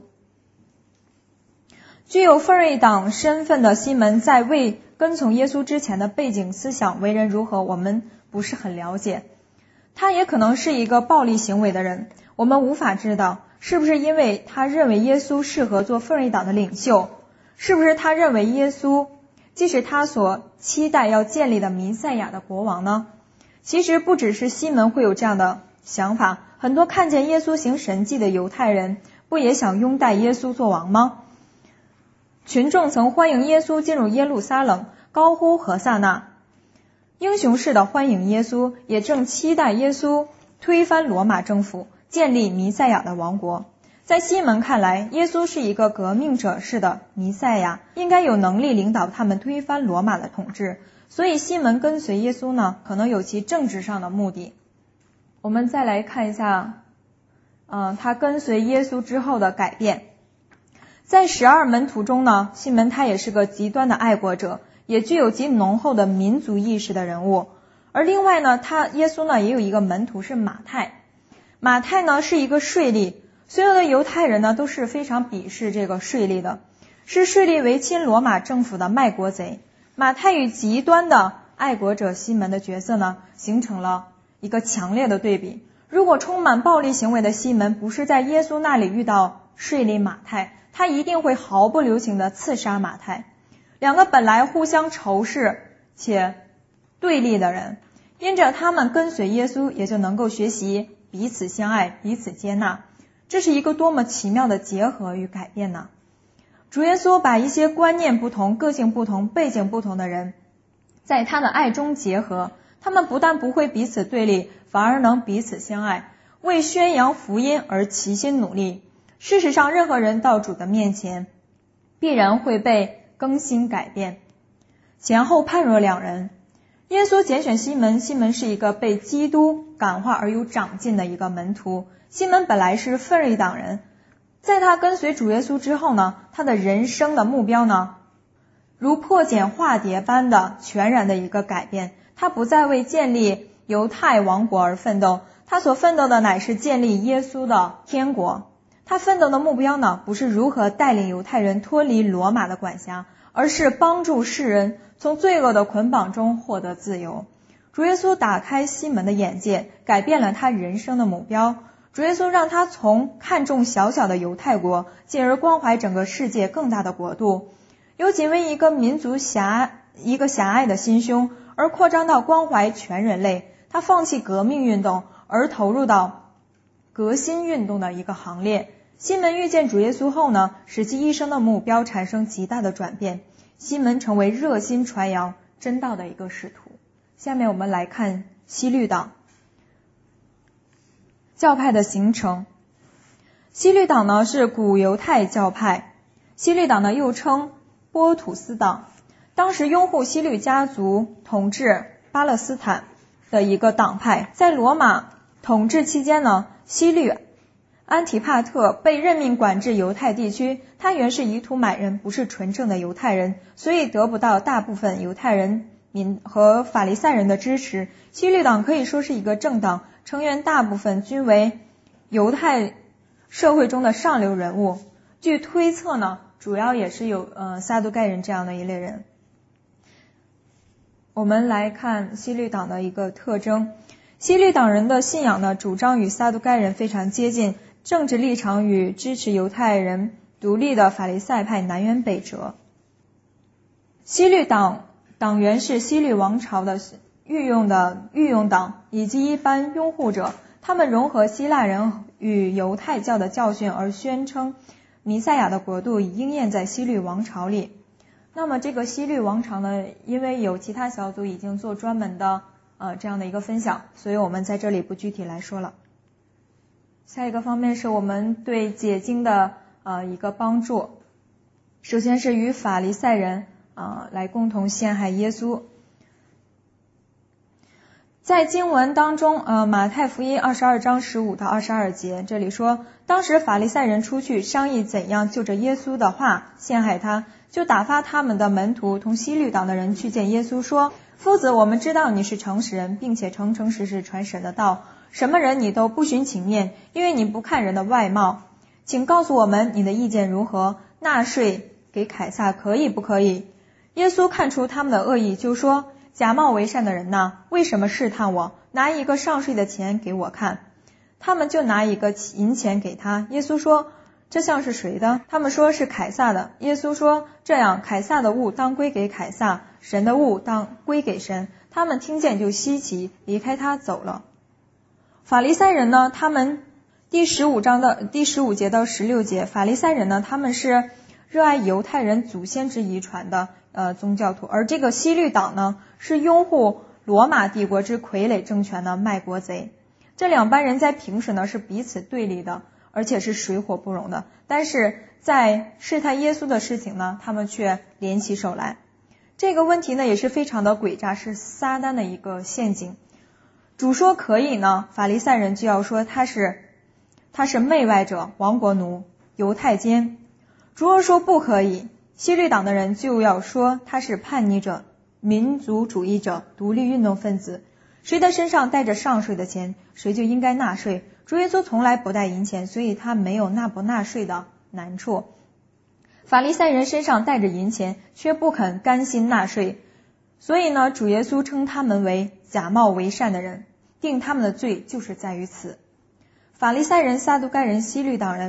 具有奋锐党身份的西门在未跟从耶稣之前的背景思想为人如何，我们不是很了解。他也可能是一个暴力行为的人，我们无法知道是不是因为他认为耶稣适合做奋锐党的领袖，是不是他认为耶稣既是他所期待要建立的弥赛亚的国王呢？其实不只是西门会有这样的想法，很多看见耶稣行神迹的犹太人不也想拥戴耶稣做王吗？群众曾欢迎耶稣进入耶路撒冷，高呼何撒那，英雄式的欢迎耶稣，也正期待耶稣推翻罗马政府，建立弥赛亚的王国。在西门看来，耶稣是一个革命者式的弥赛亚，应该有能力领导他们推翻罗马的统治，所以西门跟随耶稣呢，可能有其政治上的目的。我们再来看一下呃，他跟随耶稣之后的改变。在十二门徒中呢，西门他也是个极端的爱国者，也具有极浓厚的民族意识的人物。而另外呢，他耶稣呢也有一个门徒是马太。马太呢是一个税吏，所有的犹太人呢都是非常鄙视这个税吏的，是税吏为亲罗马政府的卖国贼。马太与极端的爱国者西门的角色呢，形成了一个强烈的对比。如果充满暴力行为的西门不是在耶稣那里遇到税吏马太，他一定会毫不留情地刺杀马太。两个本来互相仇视且对立的人，因着他们跟随耶稣，也就能够学习彼此相爱，彼此接纳。这是一个多么奇妙的结合与改变呢？主耶稣把一些观念不同、个性不同、背景不同的人在他的爱中结合，他们不但不会彼此对立，反而能彼此相爱，为宣扬福音而齐心努力。事实上，任何人到主的面前必然会被更新改变。前后判若两人。耶稣拣选西门，西门是一个被基督感化而有长进的一个门徒。西门本来是奋锐党人，在他跟随主耶稣之后呢，他的人生的目标呢，如破茧化蝶般的全然的一个改变。他不再为建立犹太王国而奋斗，他所奋斗的乃是建立耶稣的天国。他奋斗的目标呢，不是如何带领犹太人脱离罗马的管辖，而是帮助世人从罪恶的捆绑中获得自由。主耶稣打开西门的眼界，改变了他人生的目标。主耶稣让他从看重小小的犹太国，进而关怀整个世界更大的国度，由仅为一个民族狭一个狭隘的心胸，而扩张到关怀全人类。他放弃革命运动，而投入到革新运动的一个行列。西门遇见主耶稣后呢，使其一生的目标产生极大的转变。西门成为热心传扬真道的一个使徒。下面我们来看西律党教派的形成。西律党呢是古犹太教派，西律党呢又称波土斯党，当时拥护西律家族统治巴勒斯坦的一个党派。在罗马统治期间呢，西律安提帕特被任命管制犹太地区，他原是以土买人，不是纯正的犹太人，所以得不到大部分犹太人民和法利赛人的支持。西律党可以说是一个政党，成员大部分均为犹太社会中的上流人物。据推测呢，主要也是有呃撒都盖人这样的一类人。我们来看西律党的一个特征。西律党人的信仰呢，主张与撒都盖人非常接近，政治立场与支持犹太人独立的法利赛派南辕北辙。西律党党员是西律王朝的御用的御用党以及一般拥护者，他们融合希腊人与犹太教的教训，而宣称弥赛亚的国度已应验在西律王朝里。那么这个西律王朝呢，因为有其他小组已经做专门的呃这样的一个分享，所以我们在这里不具体来说了。下一个方面是我们对解经的呃一个帮助。首先是与法利赛人啊、呃、来共同陷害耶稣。在经文当中，呃，马太福音二十二章十五到二十二节，这里说，当时法利赛人出去商议怎样就着耶稣的话陷害他，就打发他们的门徒同西律党的人去见耶稣，说，夫子，我们知道你是诚实人，并且诚诚实实传神的道，什么人你都不徇情面，因为你不看人的外貌。请告诉我们你的意见如何？纳税给凯撒可以不可以？耶稣看出他们的恶意，就说，假冒为善的人呐，为什么试探我？拿一个上税的钱给我看。他们就拿一个银钱给他。耶稣说，这像是谁的？他们说是凯撒的。耶稣说，这样，凯撒的物当归给凯撒，神的物当归给神。他们听见就稀奇，离开他走了。法利赛人呢，他们第十五章的第十五节到十六节，法利赛人呢，他们是热爱犹太人祖先之遗传的呃宗教徒，而这个西律党呢，是拥护罗马帝国之傀儡政权的卖国贼。这两班人在平时呢是彼此对立的，而且是水火不容的，但是在试探耶稣的事情呢，他们却联起手来。这个问题呢也是非常的诡诈，是撒旦的一个陷阱。主说可以呢，法利赛人就要说他是他是媚外者、亡国奴、犹太奸。主若说不可以，西律党的人就要说他是叛逆者、民族主义者、独立运动分子。谁的身上带着上税的钱，谁就应该纳税。主耶稣从来不带银钱，所以他没有纳不纳税的难处。法利赛人身上带着银钱，却不肯甘心纳税，所以呢，主耶稣称他们为假冒为善的人，定他们的罪就是在于此。法利赛人、撒都该人、西律党人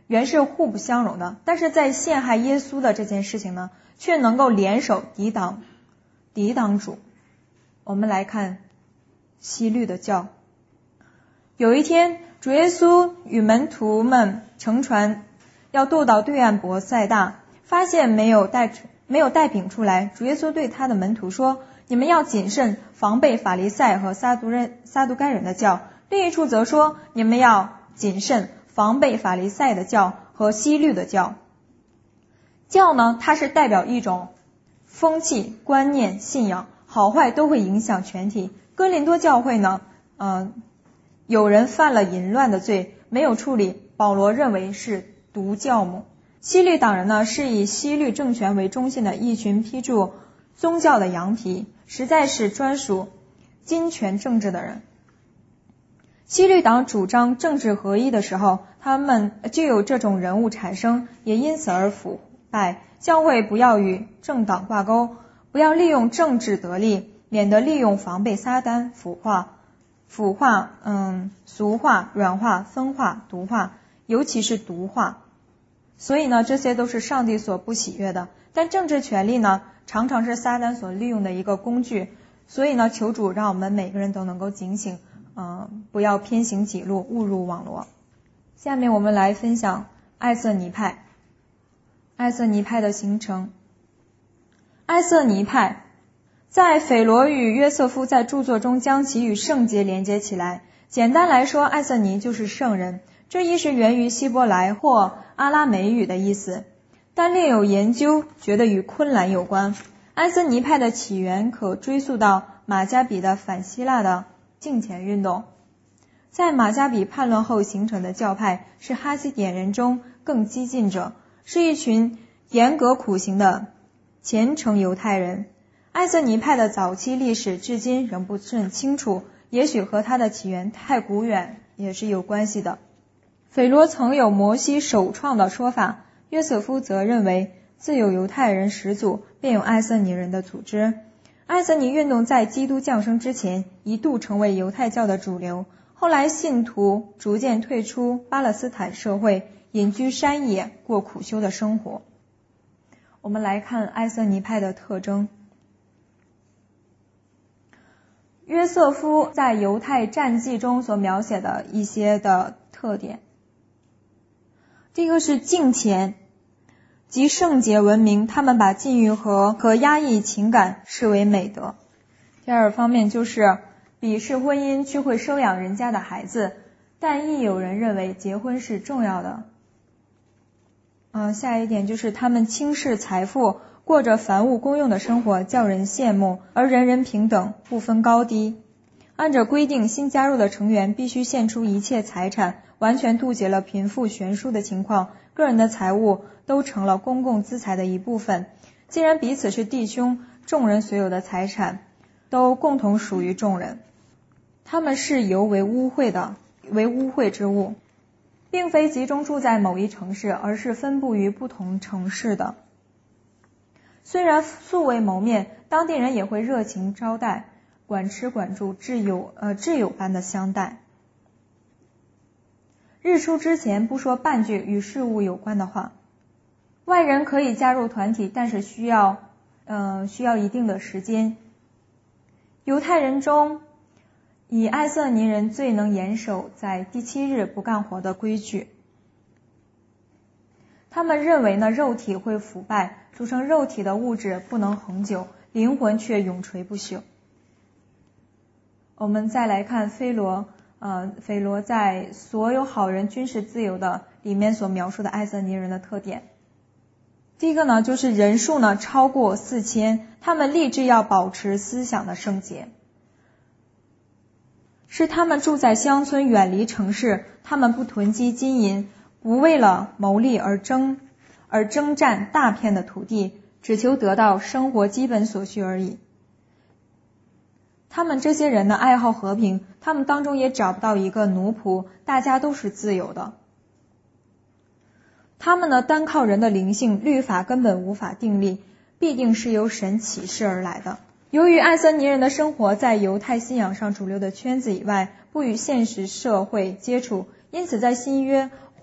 原是互不相容的，但是在陷害耶稣的这件事情呢，却能够联手抵挡抵挡主。我们来看希律的教。有一天，主耶稣与门徒们乘船要渡到对岸伯赛大，发现没有带没有带饼出来。主耶稣对他的门徒说，你们要谨慎，防备法利赛和撒都人撒都该人的教。另一处则说，你们要谨慎，防备法利赛的教和希律的教。教呢，它是代表一种风气、观念、信仰，好坏都会影响全体。哥林多教会呢，呃，有人犯了淫乱的罪，没有处理，保罗认为是毒教母。希律党人呢，是以希律政权为中心的一群披著宗教的羊皮，实在是专属金权政治的人。希律党主张政治合一的时候，他们就有这种人物产生，也因此而腐败。教会不要与政党挂钩，不要利用政治得利，免得利用防备撒旦腐化、腐化、嗯、俗化、软化、分化、毒化，尤其是毒化。所以呢，这些都是上帝所不喜悦的。但政治权力呢，常常是撒旦所利用的一个工具。所以呢，求主让我们每个人都能够警醒，呃，不要偏行己路，误入网罗。下面我们来分享艾瑟尼派。艾瑟尼派的形成。艾瑟尼派在斐罗与约瑟夫在著作中将其与圣洁连接起来。简单来说，艾瑟尼就是圣人，这一是源于希伯来或阿拉美语的意思，但另有研究觉得与昆兰有关。艾瑟尼派的起源可追溯到马加比的反希腊的敬虔运动。在马加比叛乱后形成的教派是哈西点人中更激进者，是一群严格苦行的虔诚犹太人。艾瑟尼派的早期历史至今仍不甚清楚，也许和它的起源太古远也是有关系的。斐罗曾有摩西首创的说法，约瑟夫则认为自有犹太人始祖，便有艾瑟尼人的组织。艾瑟尼运动在基督降生之前一度成为犹太教的主流，后来信徒逐渐退出巴勒斯坦社会，隐居山野，过苦修的生活。我们来看艾瑟尼派的特征。约瑟夫在犹太战记中所描写的一些的特点。第一个是敬虔及圣洁闻名，他们把禁欲和和压抑情感视为美德。第二方面就是鄙视婚姻，去会收养人家的孩子，但亦有人认为结婚是重要的。呃，下一点就是他们轻视财富，过着凡物公用的生活，叫人羡慕，而人人平等，不分高低。按照规定，新加入的成员必须献出一切财产，完全杜绝了贫富悬殊的情况，个人的财物都成了公共资财的一部分。既然彼此是弟兄，众人所有的财产都共同属于众人。他们视油为污秽的，为污秽之物，并非集中住在某一城市，而是分布于不同城市的。虽然素未谋面，当地人也会热情招待，管吃管住，挚友呃挚友般的相待。日出之前不说半句与事物有关的话。外人可以加入团体，但是需要呃需要一定的时间。犹太人中，以艾瑟尼人最能严守在第七日不干活的规矩。他们认为呢，肉体会腐败，组成肉体的物质不能恒久，灵魂却永垂不朽。我们再来看菲罗，呃，菲罗在所有好人均是自由的里面所描述的艾瑟尼人的特点。第一个呢，就是人数呢超过四千，他们立志要保持思想的圣洁。是他们住在乡村，远离城市，他们不囤积金银，不为了谋利而争而征战大片的土地，只求得到生活基本所需而已。他们这些人呢，爱好和平，他们当中也找不到一个奴仆，大家都是自由的。他们呢，单靠人的灵性，律法根本无法定立，必定是由神启示而来的。由于艾瑟尼人的生活在犹太信仰上主流的圈子以外，不与现实社会接触，因此在新约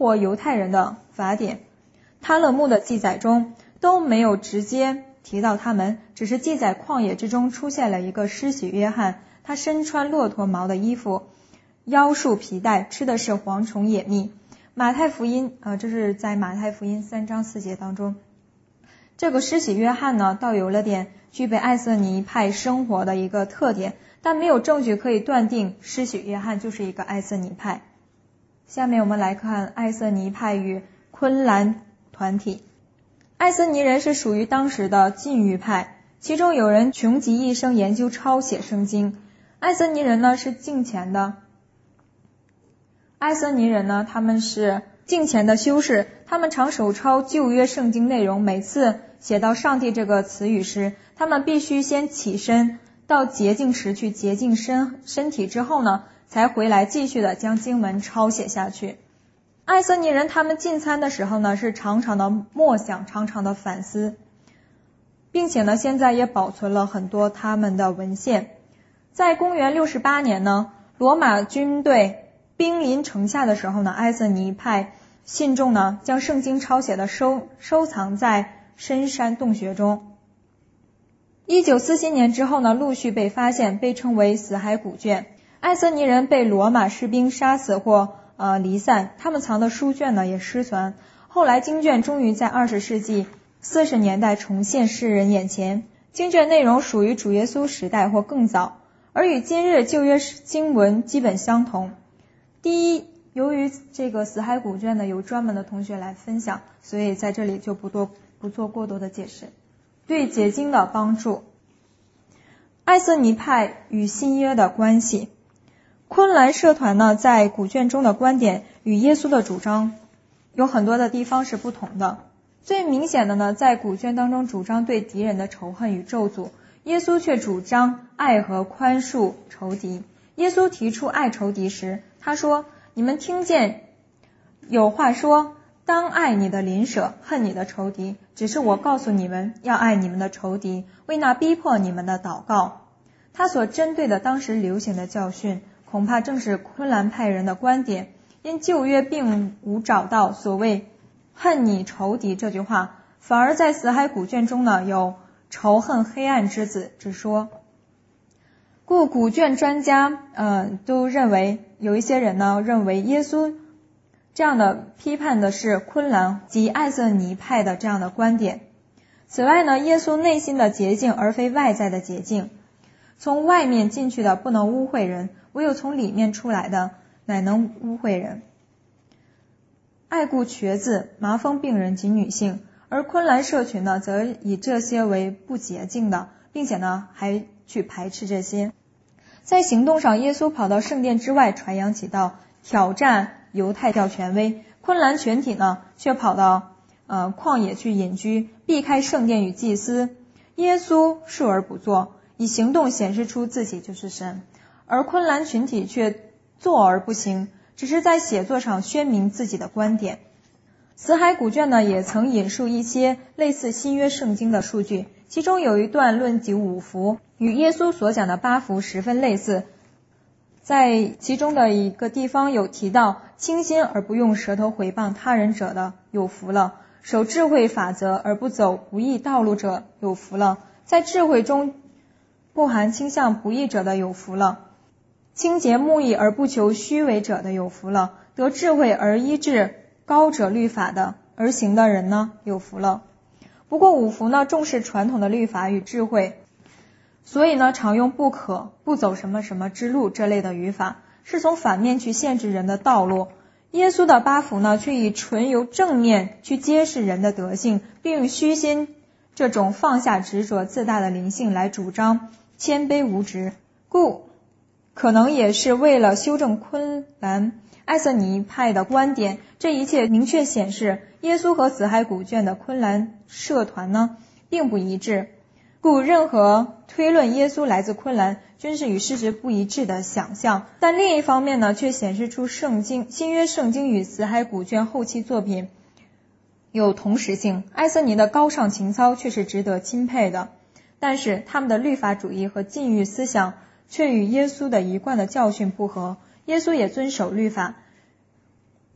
或犹太人的法典。他勒木的记载中都没有直接提到他们，只是记载旷野之中出现了一个施洗约翰，他身穿骆驼毛的衣服，腰束皮带，吃的是蝗虫野蜜。马太福音呃，这是在马太福音三章四节当中。这个施洗约翰呢，倒有了点具备艾瑟尼派生活的一个特点，但没有证据可以断定施洗约翰就是一个艾瑟尼派。下面我们来看艾瑟尼派与昆兰团体。艾瑟尼人是属于当时的禁欲派，其中有人穷极一生研究抄写圣经。艾瑟尼人呢是敬虔的，艾瑟尼人呢他们是敬虔的修士，他们常手抄旧约圣经内容，每次写到上帝这个词语时，他们必须先起身到洁净池去洁净身身体之后呢，才回来继续的将经文抄写下去。艾瑟尼人他们进餐的时候呢，是常常的默想，常常的反思，并且呢现在也保存了很多他们的文献。在公元六十八年呢，罗马军队兵临城下的时候呢，艾瑟尼派信众呢将圣经抄写的收收藏在深山洞穴中。一九四七年之后呢，陆续被发现，被称为死海古卷。艾瑟尼人被罗马士兵杀死或呃离散，他们藏的书卷呢也失传。后来经卷终于在二十世纪四十年代重现世人眼前。经卷内容属于主耶稣时代或更早，而与今日旧约经文基本相同。第一，由于这个死海古卷呢有专门的同学来分享，所以在这里就不多不做过多的解释。对解经的帮助。艾瑟尼派与新约的关系。昆兰社团呢在古卷中的观点与耶稣的主张有很多的地方是不同的。最明显的呢，在古卷当中主张对敌人的仇恨与咒诅，耶稣却主张爱和宽恕仇敌。耶稣提出爱仇敌时，他说，你们听见有话说，当爱你的邻舍，恨你的仇敌，只是我告诉你们，要爱你们的仇敌，为那逼迫你们的祷告。他所针对的当时流行的教训，恐怕正是昆兰派人的观点，因旧约并无找到所谓恨你仇敌这句话，反而在死海古卷中呢有仇恨黑暗之子之说。故古卷专家呃都认为，有一些人呢认为耶稣这样的批判的是昆兰及艾瑟尼派的这样的观点。此外呢，耶稣内心的洁净而非外在的洁净，从外面进去的不能污秽人，唯有从里面出来的乃能污秽人。爱顾瘸子、麻风病人及女性，而昆兰社群呢则以这些为不洁净的，并且呢还去排斥这些。在行动上，耶稣跑到圣殿之外传扬其道，挑战犹太教权威。昆兰群体呢却跑到呃旷野去隐居，避开圣殿与祭司。耶稣述而不作，以行动显示出自己就是神，而昆兰群体却坐而不行，只是在写作上宣明自己的观点。死海古卷呢也曾引述一些类似新约圣经的数据，其中有一段论及五福，与耶稣所讲的八福十分类似。在其中的一个地方有提到，清心而不用舌头毁谤他人者的有福了，守智慧法则而不走不义道路者有福了，在智慧中不含倾向不义者的有福了，清洁慕义而不求虚伪者的有福了，得智慧而依治高者律法的而行的人呢有福了。不过五福呢重视传统的律法与智慧，所以呢常用不可、不走什么什么之路这类的语法，是从反面去限制人的道路。耶稣的八福呢却以纯由正面去揭示人的德性，并用虚心这种放下执着自大的灵性来主张谦卑无执。故可能也是为了修正昆兰艾瑟尼派的观点，这一切明确显示耶稣和死海古卷的昆兰社团呢并不一致，故任何推论耶稣来自昆兰均是与事实不一致的想象。但另一方面呢，却显示出圣经新约圣经与死海古卷后期作品有同时性。艾瑟尼的高尚情操却是值得钦佩的，但是他们的律法主义和禁欲思想却与耶稣的一贯的教训不合。耶稣也遵守律法，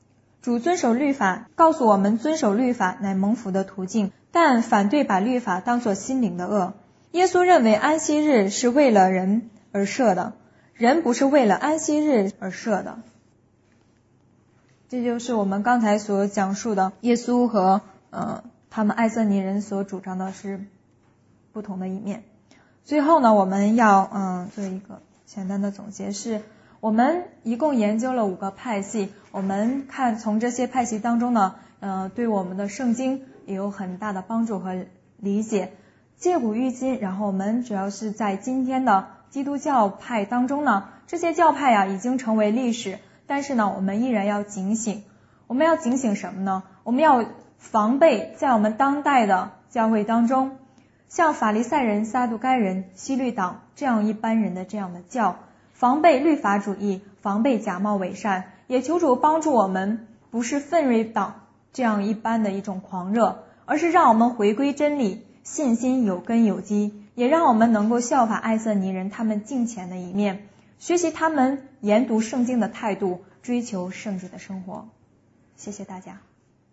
主遵守律法，告诉我们遵守律法乃蒙福的途径，但反对把律法当作心灵的恶。耶稣认为安息日是为了人而设的，人不是为了安息日而设的。这就是我们刚才所讲述的，耶稣和呃他们爱色尼人所主张的是不同的一面。最后呢，我们要嗯、呃、做一个简单的总结，是我们一共研究了五个派系，我们看从这些派系当中呢，呃对我们的圣经也有很大的帮助和理解。借古喻今，然后我们主要是在今天的基督教派当中呢，这些教派啊已经成为历史，但是呢我们依然要警醒。我们要警醒什么呢？我们要防备在我们当代的教会当中像法利赛人、撒都该人、希律党这样一般人的这样的教，防备律法主义，防备假冒伪善，也求主帮助我们不是奋锐党这样一般的一种狂热，而是让我们回归真理，信心有根有基，也让我们能够效法爱色尼人他们敬虔的一面，学习他们研读圣经的态度，追求圣洁的生活。谢谢大家。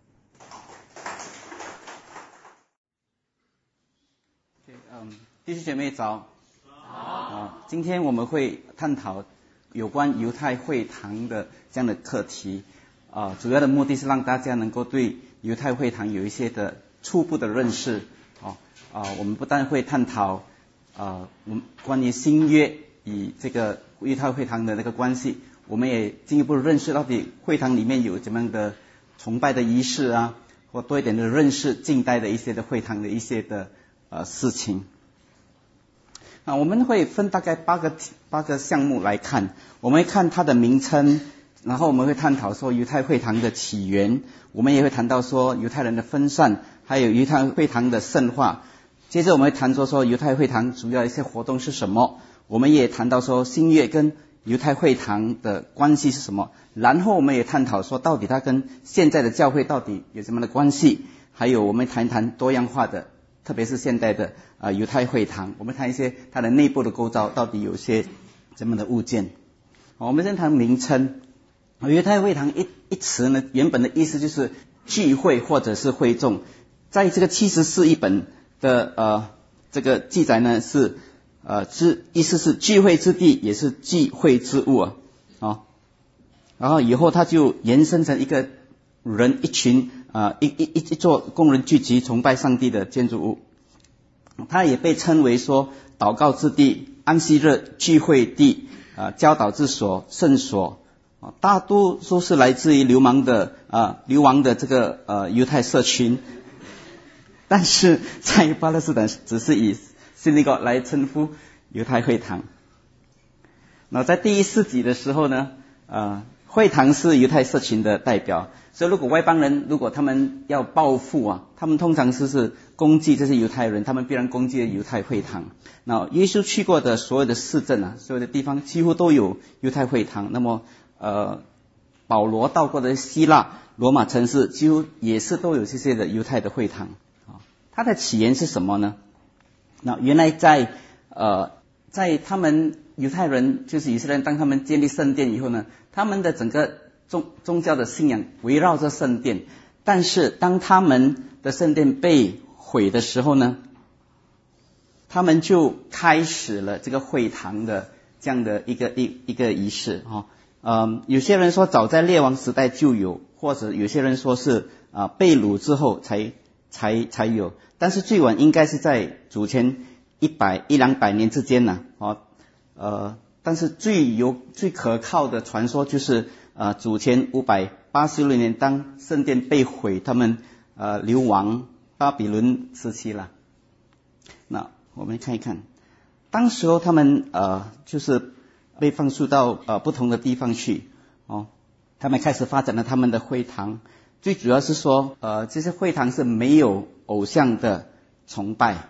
嗯，弟兄姐妹早。啊，今天我们会探讨有关犹太会堂的这样的课题。啊，主要的目的是让大家能够对犹太会堂有一些的初步的认识。啊啊，我们不但会探讨啊，我们关于新约与这个犹太会堂的那个关系，我们也进一步认识到底会堂里面有怎么样的崇拜的仪式啊，或多一点的认识近代的一些的会堂的一些的呃事情。那我们会分大概八个八个项目来看，我们会看它的名称，然后我们会探讨说犹太会堂的起源，我们也会谈到说犹太人的分散，还有犹太会堂的圣化。接着我们会谈说说犹太会堂主要一些活动是什么，我们也谈到说新约跟犹太会堂的关系是什么，然后我们也探讨说到底它跟现在的教会到底有什么的关系，还有我们谈一谈多样化的，特别是现代的啊犹太会堂，我们谈一些它的内部的构造到底有些怎么的物件。好，我们先谈名称。犹太会堂一一词呢，原本的意思就是聚会或者是会众，在这个七十四译本的呃这个记载呢是呃之意思是聚会之地，也是聚会之物啊。哦，然后以后它就延伸成一个人一群啊、呃、一一一一座供人聚集崇拜上帝的建筑物。它也被称为说祷告之地、安息日聚会地、啊、呃、教导之所、圣所。大多数是来自于流氓的啊、呃、流亡的这个呃犹太社群，但是在巴勒斯坦只是以 synagogue 来称呼犹太会堂。那在第一世纪的时候呢，呃会堂是犹太社群的代表，所以如果外邦人如果他们要报复啊，他们通常是是攻击这些犹太人，他们必然攻击犹太会堂。那耶稣去过的所有的市镇啊，所有的地方几乎都有犹太会堂。那么呃，保罗到过的希腊、罗马城市，几乎也是都有这些的犹太的会堂。啊，它的起源是什么呢？那原来在呃，在他们犹太人，就是以色列人，当他们建立圣殿以后呢，他们的整个宗宗教的信仰围绕着圣殿。但是当他们的圣殿被毁的时候呢，他们就开始了这个会堂的这样的一个一一个仪式哈。嗯，有些人说早在列王时代就有，或者有些人说是啊被掳之后才才才有，但是最晚应该是在主前一百一两百年之间呢。哦，呃，但是最有最可靠的传说就是啊主前五百八十六年，当圣殿被毁，他们呃流亡巴比伦时期了。那我们看一看，当时候他们呃就是被放逐到呃不同的地方去哦，他们开始发展了他们的会堂。最主要是说呃这些会堂是没有偶像的崇拜。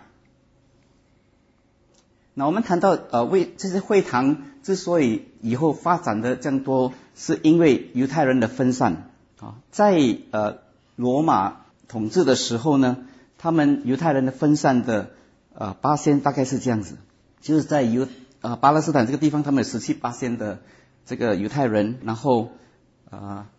那我们谈到呃为这些会堂之所以以后发展的这样多，是因为犹太人的分散啊。在呃罗马统治的时候呢，他们犹太人的分散的呃八仙大概是这样子，就是在犹呃巴勒斯坦这个地方，他们有十七八仙的这个犹太人，然后呃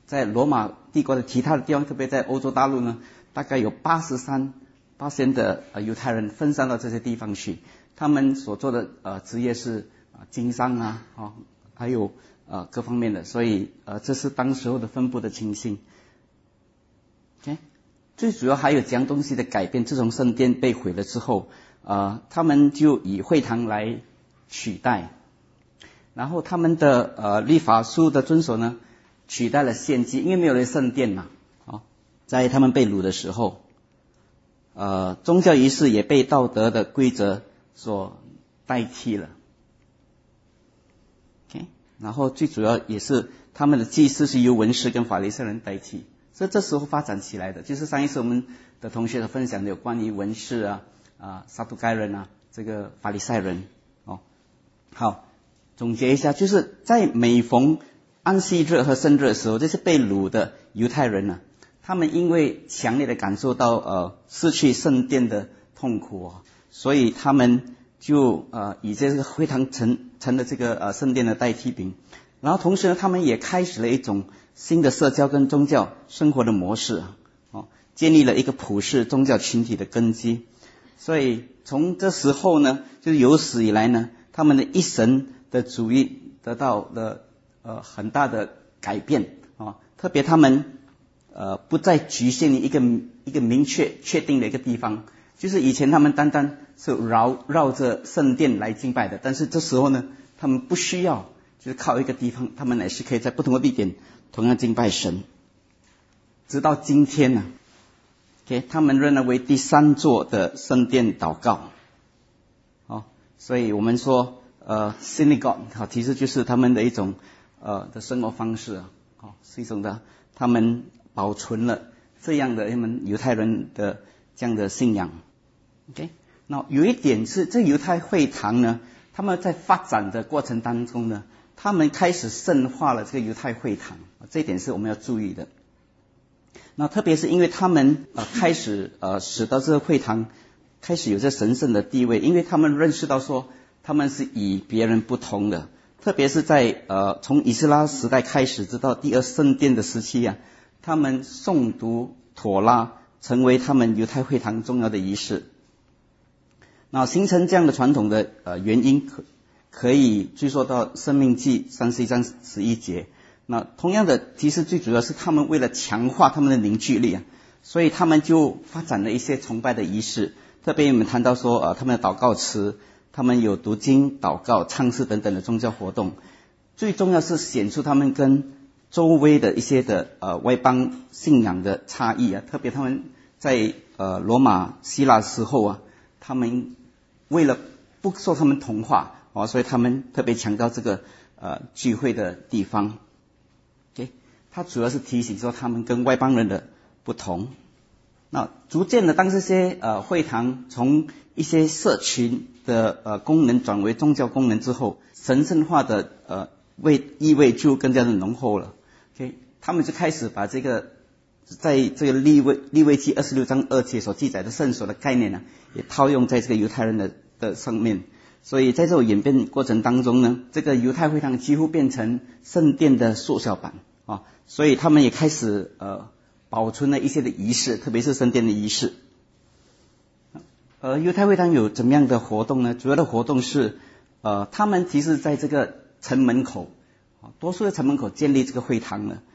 在罗马帝国的其他的地方，特别在欧洲大陆呢，大概有八十三巴仙的呃犹太人分散到这些地方去，他们所做的呃职业是啊、呃、经商啊，哦，还有呃各方面的，所以呃这是当时候的分布的情形。OK， 最主要还有几样东西的改变，自从圣殿被毁了之后，呃他们就以会堂来取代，然后他们的呃律法书的遵守呢，取代了献祭，因为没有了圣殿嘛，哦，在他们被掳的时候。呃，宗教仪式也被道德的规则所代替了。OK， 然后最主要也是他们的祭祀是由文士跟法利赛人代替，所以这时候发展起来的，就是上一次我们的同学的分享的有关于文士啊、啊撒都该人啊、这个法利赛人哦。好，总结一下，就是在每逢安息日和圣日的时候，这些被掳的犹太人呢、啊。他们因为强烈的感受到呃失去圣殿的痛苦啊，所以他们就呃以这个会堂成成了这个呃圣殿的代替品，然后同时呢，他们也开始了一种新的社交跟宗教生活的模式哦，建立了一个普世宗教群体的根基。所以从这时候呢，就是有史以来呢，他们的一神的主义得到了呃很大的改变啊，特别他们。呃，不再局限于一个一个明确确定的一个地方，就是以前他们单单是绕绕着圣殿来敬拜的，但是这时候呢，他们不需要，就是靠一个地方，他们乃是可以在不同的地点同样敬拜神。直到今天呢、啊、，OK， 他们认为第三座的圣殿祷告，哦，所以我们说呃 synagogue 好，其实就是他们的一种呃的生活方式啊，哦，是一种的他们。保存了这样的他们犹太人的这样的信仰 ，OK。那有一点是，这犹太会堂呢，他们在发展的过程当中呢，他们开始圣化了这个犹太会堂，这一点是我们要注意的。那特别是因为他们呃开始呃使到这个会堂开始有这神圣的地位，因为他们认识到说他们是与别人不同的，特别是在呃从以斯拉时代开始，直到第二圣殿的时期啊。他们诵读妥拉成为他们犹太会堂重要的仪式。那形成这样的传统的呃原因可可以追溯到申命记三十一章十一节。那同样的，其实最主要是他们为了强化他们的凝聚力啊，所以他们就发展了一些崇拜的仪式。特别我们谈到说呃他们的祷告词，他们有读经、祷告、唱诗等等的宗教活动。最重要是显出他们跟周围的一些的呃外邦信仰的差异啊，特别他们在呃罗马希腊时候啊，他们为了不受他们同化哦，所以他们特别强调这个呃聚会的地方。OK， 他主要是提醒说他们跟外邦人的不同。那逐渐的，当这些呃会堂从一些社群的呃功能转为宗教功能之后，神圣化的呃味意味就更加的浓厚了。OK， 他们就开始把这个在这个利未利未记二十六章二节所记载的圣所的概念呢、啊，也套用在这个犹太人的的上面。所以在这种演变过程当中呢，这个犹太会堂几乎变成圣殿的缩小版啊，所以他们也开始呃保存了一些的仪式，特别是圣殿的仪式。呃，犹太会堂有怎么样的活动呢？主要的活动是呃，他们其实在这个城门口。多数的城门口建立这个会堂呢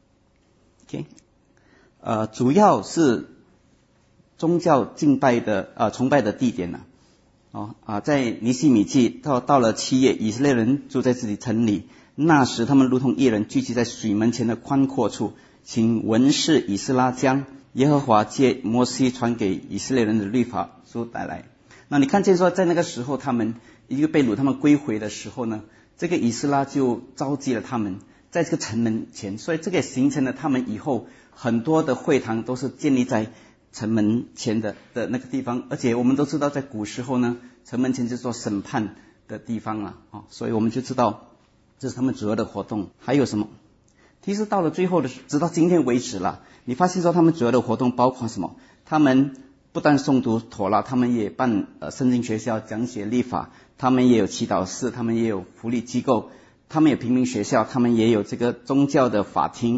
，OK， 呃，主要是宗教敬拜的呃崇拜的地点呢、啊，哦啊，在尼希米记到到了七月，以色列人住在这里城里，那时他们如同一人聚集在水门前的宽阔处，请文士以斯拉将耶和华借摩西传给以色列人的律法书带来。那你看见说，在那个时候他们一个被掳，他们归回的时候呢？这个以斯拉就召集了他们在这个城门前，所以这个也形成了他们以后很多的会堂都是建立在城门前的的那个地方。而且我们都知道，在古时候呢，城门前就是做审判的地方了啊，所以我们就知道这是他们主要的活动。还有什么？其实到了最后的，直到今天为止了，你发现说他们主要的活动包括什么？他们不但诵读妥拉，他们也办呃圣经学校讲解律法。他们也有祈祷室，他们也有福利机构，他们有平民学校，他们也有这个宗教的法庭，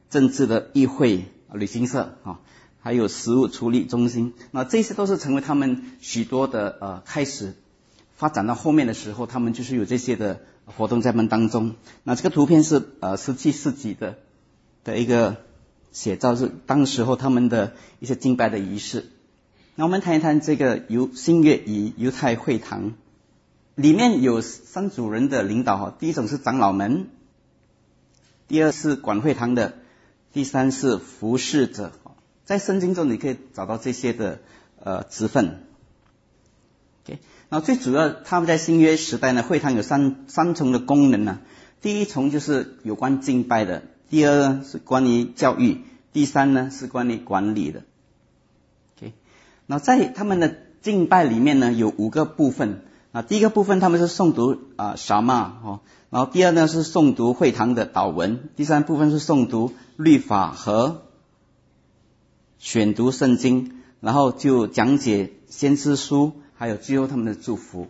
政治的议会、旅行社啊，还有食物处理中心。那这些都是成为他们许多的呃开始发展到后面的时候，他们就是有这些的活动在他们当中。那这个图片是呃十七世纪的的一个写照，是当时候他们的一些敬拜的仪式。那我们谈一谈这个犹新约与犹太会堂，里面有三组人的领导哈，第一种是长老们，第二是管会堂的，第三是服侍者。在圣经中你可以找到这些的呃职分。OK， 那最主要他们在新约时代呢，会堂有三三重的功能呢。第一重就是有关敬拜的，第二呢是关于教育，第三呢是关于管理的。OK， 那在他们的敬拜里面呢，有五个部分啊。第一个部分他们是诵读啊沙骂哦，然后第二呢是诵读会堂的祷文，第三部分是诵读律法和选读圣经，然后就讲解先知书，还有最后他们的祝福。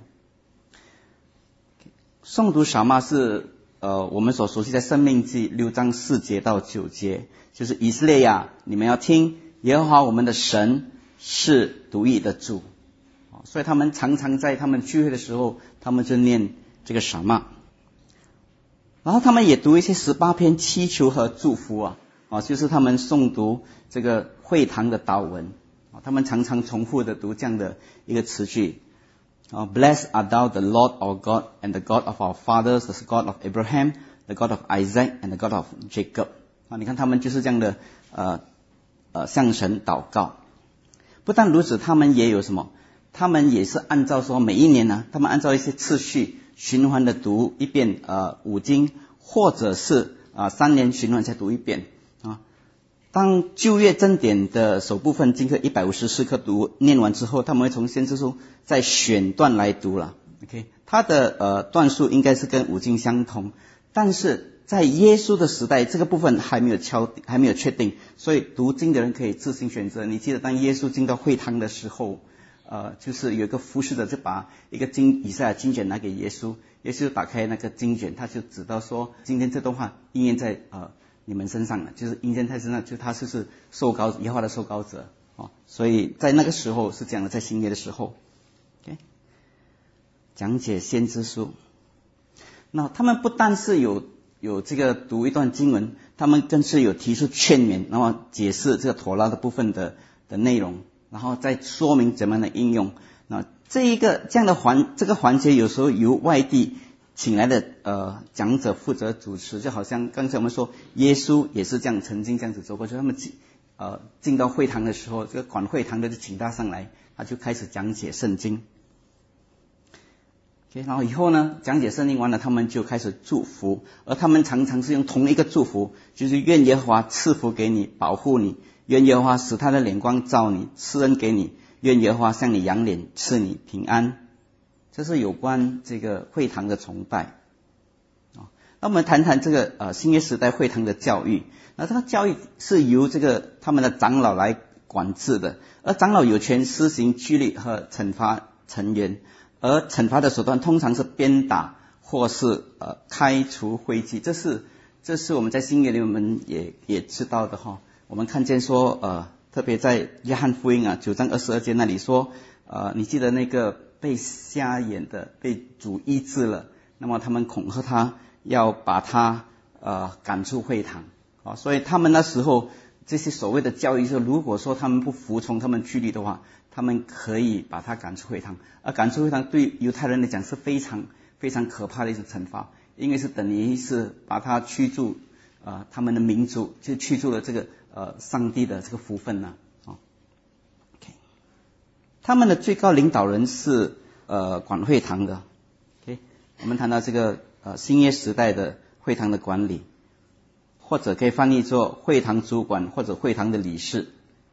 诵读沙骂是呃我们所熟悉的申命记六章四节到九节，就是以色列呀，你们要听耶和华我们的神是独一的主。所以他们常常在他们聚会的时候，他们就念这个沙骂。然后他们也读一些十八篇祈求和祝福啊，啊，就是他们诵读这个会堂的祷文啊，他们常常重复的读这样的一个词句啊 ，Blessed art thou the Lord our God and the God of our fathers, the God of Abraham, the God of Isaac and the God of Jacob 啊，你看他们就是这样的呃呃向神祷告。不但如此，他们也有什么？他们也是按照说每一年呢，他们按照一些次序循环的读一遍呃五经，或者是啊、呃、三年循环再读一遍啊。当旧约正典的首部分经课一百五十四课读念完之后，他们会从先知书再选段来读了。OK， 它的呃段数应该是跟五经相同，但是在耶稣的时代，这个部分还没有敲还没有确定，所以读经的人可以自行选择。你记得当耶稣进到会堂的时候，呃，就是有一个服侍的就把一个经以赛亚经卷拿给耶稣，耶稣打开那个经卷，他就知道说，今天这段话应验在呃你们身上了，就是应验在身上，就他就是受膏耶和华的受膏者哦，所以在那个时候是这样的，在新约的时候 ，OK， 讲解先知书，那他们不但是有有这个读一段经文，他们更是有提出劝勉，然后解释这个妥拉的部分的的内容。然后再说明怎么样的应用。那这一个这样的环这个环节有时候由外地请来的呃讲者负责主持，就好像刚才我们说耶稣也是这样曾经这样子做过，就他们进呃进到会堂的时候，这个管会堂的就请他上来，他就开始讲解圣经。OK， 然后以后呢讲解圣经完了，他们就开始祝福，而他们常常是用同一个祝福，就是愿耶和华赐福给你，保护你。愿耶和华使他的脸光照你，赐恩给你；愿耶和华向你扬脸，赐你平安。这是有关这个会堂的崇拜。啊，那我们谈谈这个呃新约时代会堂的教育。那这个教育是由这个他们的长老来管制的，而长老有权施行纪律和惩罚成员，而惩罚的手段通常是鞭打或是呃开除会籍。这是这是我们在新约里我们也也知道的哈。我们看见说呃特别在约翰福音啊九章二十二节那里说呃你记得那个被瞎眼的被主医治了，那么他们恐吓他要把他呃赶出会堂啊，所以他们那时候这些所谓的教义说，如果说他们不服从他们纪律的话，他们可以把他赶出会堂，而赶出会堂对犹太人来讲是非常非常可怕的一种惩罚，因为是等于是把他驱逐呃他们的民族，就驱逐了这个呃上帝的这个福分呢、啊哦 OK， 他们的最高领导人是呃管会堂的。 OK， 我们谈到这个呃新约时代的会堂的管理，或者可以翻译作会堂主管或者会堂的理事。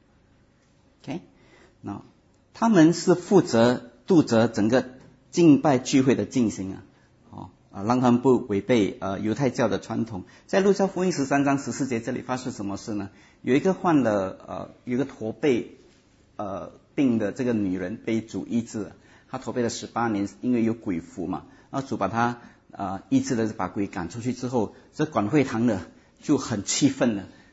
OK， 那他们是负责督责整个敬拜聚会的进行啊，哦啊，让他们不违背呃犹太教的传统。在路加福音十三章十四节这里发生什么事呢？有一个患了呃有一个驼背呃病的这个女人被主医治了，她驼背了十八年，因为有鬼附嘛，然后主把她呃医治了，把鬼赶出去之后，这管会堂的就很气愤了，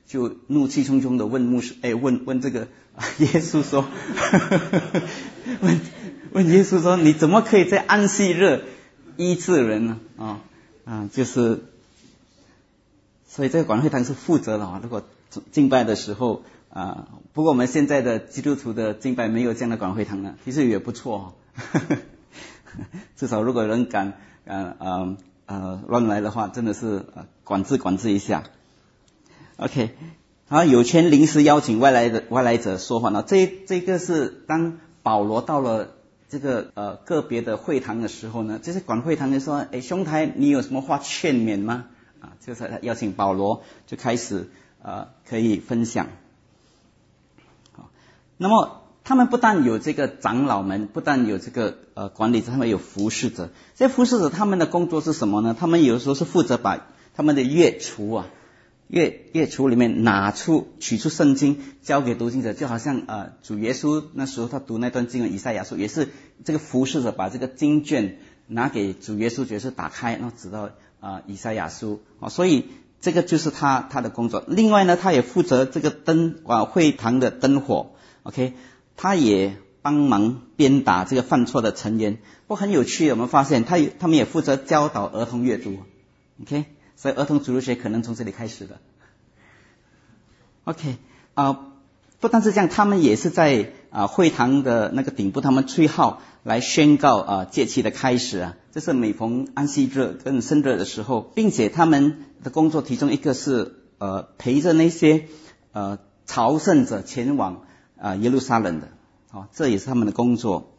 就怒气冲冲的问牧师，哎，问问这个耶稣说，问问耶稣说，你怎么可以在安息日医治人呢？啊啊，就是，所以这个管会堂是负责的啊。如果敬拜的时候啊，不过我们现在的基督徒的敬拜没有这样的管会堂呢，其实也不错哦。至少如果人敢呃呃呃乱来的话，真的是呃管制管制一下。OK， 好，有权临时邀请外来的外来者说话呢。这这个是当保罗到了这个呃个别的会堂的时候呢，这些管会堂就说：“哎，兄台，你有什么话劝勉吗？”啊，就是邀请保罗就开始呃可以分享。好，那么他们不但有这个长老们，不但有这个呃管理者，他们有服侍者。这些服侍者他们的工作是什么呢？他们有时候是负责把他们的月厨啊。月月厨里面拿出取出圣经交给读经者，就好像呃主耶稣那时候他读那段经文以赛亚书，也是这个服侍者把这个经卷拿给主耶稣，就是打开，然后指到啊、呃、以赛亚书啊，所以这个就是他他的工作。另外呢，他也负责这个灯啊会堂的灯火 ，OK， 他也帮忙鞭打这个犯错的成员。不过很有趣的，我们发现他他们也负责教导儿童阅读 ，OK。所以儿童主日学可能从这里开始的。OK， 啊、呃，不但是这样，他们也是在啊、呃、会堂的那个顶部，他们吹号来宣告啊、呃、节期的开始啊。这是每逢安息日跟圣日的时候，并且他们的工作其中一个是呃陪着那些呃朝圣者前往啊、呃、耶路撒冷的，好、哦，这也是他们的工作。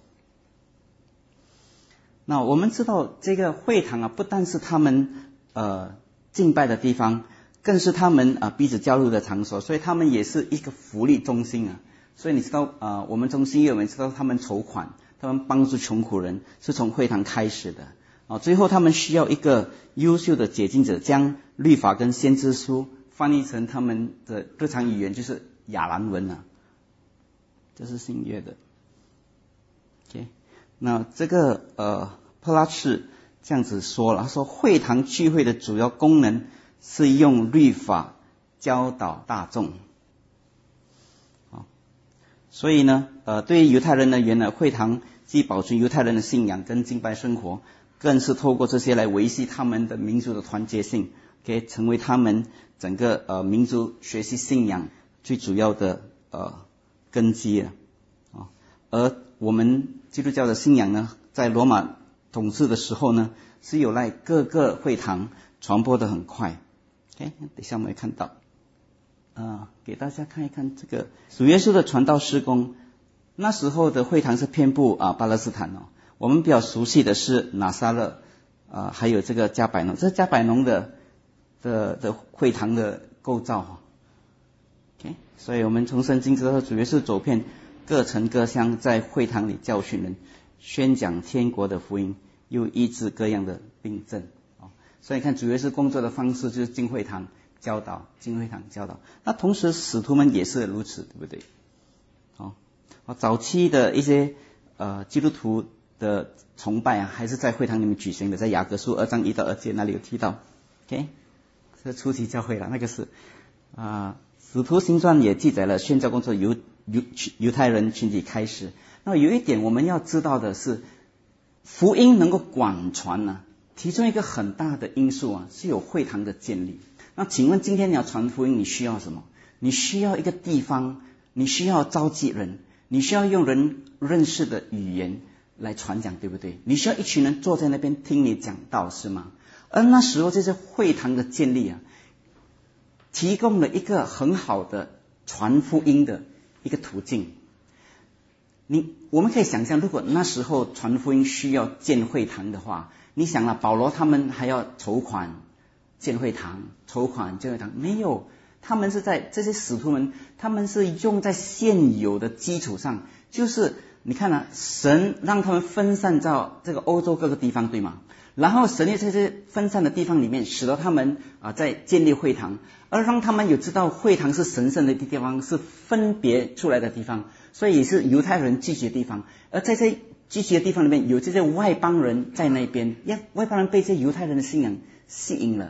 那我们知道这个会堂啊，不但是他们呃敬拜的地方，更是他们啊彼此交流的场所，所以他们也是一个福利中心啊。所以你知道啊，我们中心我们知道他们筹款，他们帮助穷苦人是从会堂开始的啊。最后他们需要一个优秀的解经者，将律法跟先知书翻译成他们的日常语言，就是亚兰文啊，这是新约的。OK， 那这个呃普拉茨这样子说了，他说会堂聚会的主要功能是用律法教导大众。好，所以呢，呃，对于犹太人而言呢，会堂既保存犹太人的信仰跟敬拜生活，更是透过这些来维系他们的民族的团结性，可以成为他们整个呃民族学习信仰最主要的呃根基啊。啊，而我们基督教的信仰呢，在罗马统治的时候呢，是有赖各个会堂传播的很快。OK， 等一下我们会看到，啊，给大家看一看这个主耶稣的传道事工。那时候的会堂是遍布啊巴勒斯坦哦，我们比较熟悉的是拿撒勒啊，还有这个加百农，这是加百农的的的会堂的构造。OK， 所以我们从圣经知道主耶稣走遍各城各乡，在会堂里教训人，宣讲天国的福音，又医治各样的病症。哦，所以你看主耶稣工作的方式就是进会堂教导，进会堂教导。那同时使徒们也是如此，对不对？哦，早期的一些呃基督徒的崇拜啊，还是在会堂里面举行的，在雅各书二章一到二节那里有提到。OK， 这初期教会了，那个是啊，使徒行传也记载了宣教工作由犹犹太人群体开始。那有一点我们要知道的是，福音能够广传呢、啊，其中一个很大的因素啊，是有会堂的建立。那请问今天你要传福音，你需要什么？你需要一个地方，你需要召集人，你需要用人认识的语言来传讲，对不对？你需要一群人坐在那边听你讲道，是吗？而那时候这些会堂的建立啊，提供了一个很好的传福音的一个途径。你我们可以想象，如果那时候传福音需要建会堂的话，你想了，保罗他们还要筹款建会堂，筹款建会堂，没有，他们是在这些使徒们，他们是用在现有的基础上，就是你看啊，神让他们分散到这个欧洲各个地方，对吗？然后神在这些分散的地方里面，使得他们啊在建立会堂，而让他们有知道会堂是神圣的地方，是分别出来的地方，所以也是犹太人聚集的地方。而在这聚集的地方里面，有这些外邦人在那边，呀，外邦人被这犹太人的信仰吸引了，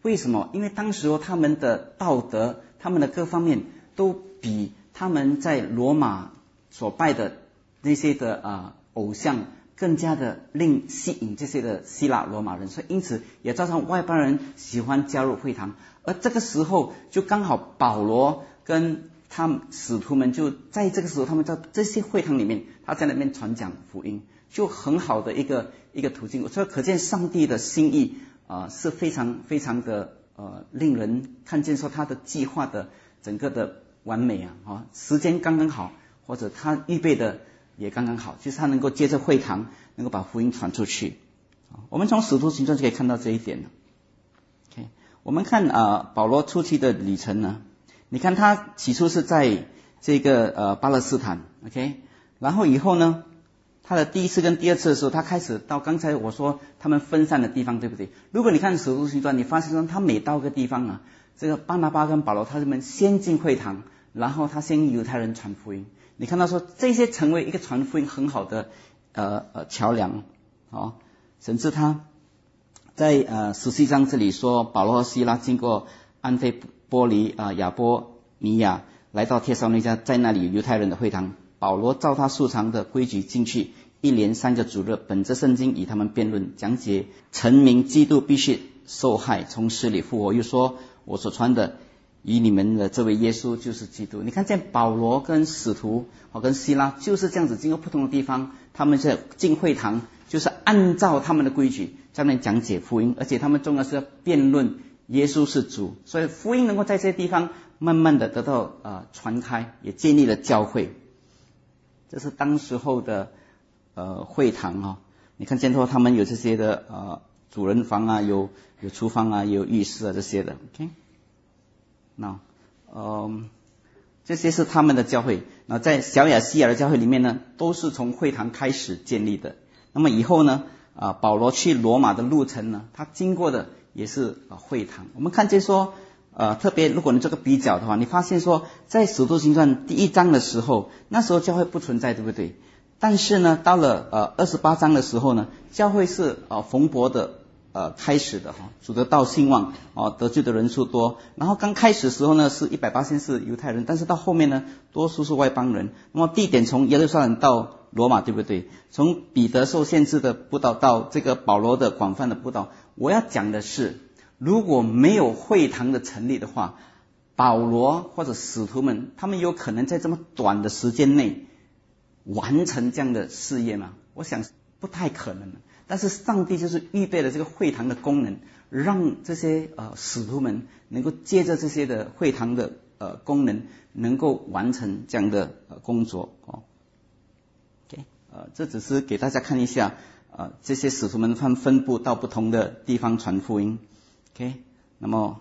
为什么？因为当时候他们的道德，他们的各方面都比他们在罗马所拜的那些的啊、呃、偶像更加的令吸引这些的希腊罗马人，所以因此也造成外邦人喜欢加入会堂。而这个时候就刚好保罗跟他们使徒们就在这个时候，他们在这些会堂里面，他在那边传讲福音，就很好的一个一个途径。所以可见上帝的心意啊、呃、是非常非常的呃令人看见说他的计划的整个的完美啊啊，时间刚刚好，或者他预备的也刚刚好，就是他能够借着会堂能够把福音传出去。我们从使徒行传就可以看到这一点了。Okay, 我们看啊、呃、保罗初期的旅程呢，你看他起初是在这个呃巴勒斯坦 ，OK， 然后以后呢，他的第一次跟第二次的时候，他开始到刚才我说他们分散的地方，对不对？如果你看使徒行传，你发现说他每到个地方啊，这个巴拿巴跟保罗他们先进会堂，然后他先犹太人传福音。你看到说这些成为一个传福音很好的呃呃桥梁，哦，甚至他在呃十七章这里说，保罗和西拉经过安菲波利啊、呃、亚波尼亚，来到帖撒罗尼迦，在那里犹太人的会堂，保罗照他素常的规矩进去，一连三个主日，本着圣经与他们辩论，讲解陈明基督必须受害，从死里复活，又说我所传的与你们的这位耶稣就是基督。你看见保罗跟使徒和跟希拉就是这样子，经过不同的地方，他们在进会堂就是按照他们的规矩在那讲解福音，而且他们重要是要辩论耶稣是主，所以福音能够在这些地方慢慢的得到呃传开，也建立了教会。这是当时候的呃会堂啊、哦，你看见后他们有这些的呃主人房啊，有有厨房啊，有浴室啊这些的 ，OK。那，嗯，这些是他们的教会。那在小亚细亚的教会里面呢，都是从会堂开始建立的。那么以后呢，啊，保罗去罗马的路程呢，他经过的也是啊会堂。我们看见说，呃，特别如果你做个比较的话，你发现说，在使徒行传第一章的时候，那时候教会不存在，对不对？但是呢，到了呃二十八章的时候呢，教会是呃蓬勃的。呃，开始的哈，主的道兴旺，哦，得救的人数多。然后刚开始的时候呢，是一百八十是犹太人，但是到后面呢，多数是外邦人。那么地点从耶路撒冷到罗马，对不对？从彼得受限制的布道到这个保罗的广泛的布道。我要讲的是，如果没有会堂的成立的话，保罗或者使徒们，他们有可能在这么短的时间内完成这样的事业吗？我想不太可能。但是上帝就是预备了这个会堂的功能，让这些呃使徒们能够借着这些的会堂的呃功能，能够完成这样的呃工作哦。OK， 呃，这只是给大家看一下，呃，这些使徒们他们分布到不同的地方传福音。OK， 那么，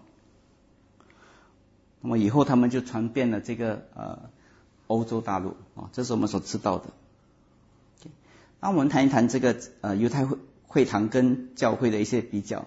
那么以后他们就传遍了这个呃欧洲大陆啊、哦，这是我们所知道的。那我们谈一谈这个呃犹太会会堂跟教会的一些比较。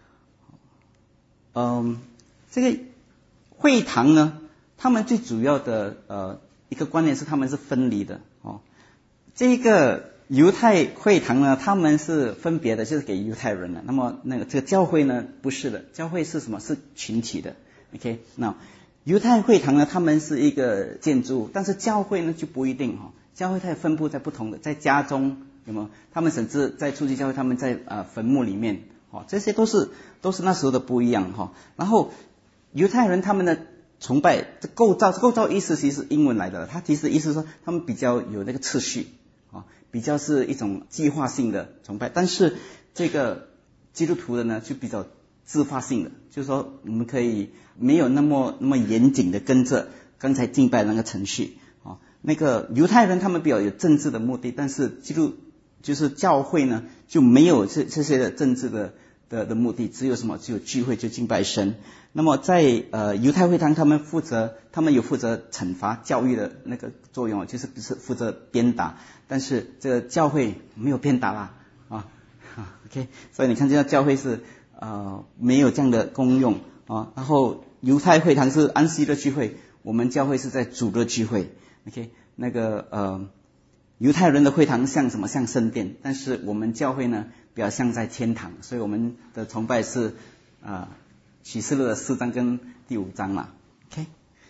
嗯，这个会堂呢，他们最主要的呃一个观念是他们是分离的哦。这个犹太会堂呢，他们是分别的，就是给犹太人的。那么那个这个教会呢，不是的，教会是什么？是群体的。OK， 那犹太会堂呢，他们是一个建筑物，但是教会呢就不一定哈、哦。教会它也分布在不同的，在家中有没有？他们甚至在初期教会，他们在呃坟墓里面，哦，这些都是都是那时候的不一样哈、哦。然后犹太人他们的崇拜这构造，构造意思其实是英文来的，它其实意思说他们比较有那个次序啊、哦，比较是一种计划性的崇拜。但是这个基督徒的呢，就比较自发性的，就是说我们可以没有那么那么严谨的跟着刚才敬拜那个程序。那个犹太人他们比较有政治的目的，但是基督就是教会呢就没有这这些的政治的的的目的，只有什么？只有聚会，就敬拜神。那么在呃犹太会堂，他们负责，他们有负责惩罚教育的那个作用，就是不是负责鞭打，但是这个教会没有鞭打啦啊 ，OK， 所以你看这个教会是呃没有这样的功用啊。然后犹太会堂是安息日聚会，我们教会是在主日聚会。OK， 那个呃，犹太人的会堂像什么？像圣殿，但是我们教会呢，比较像在天堂，所以我们的崇拜是啊、呃、 启示录的四章跟第五章嘛 ，OK。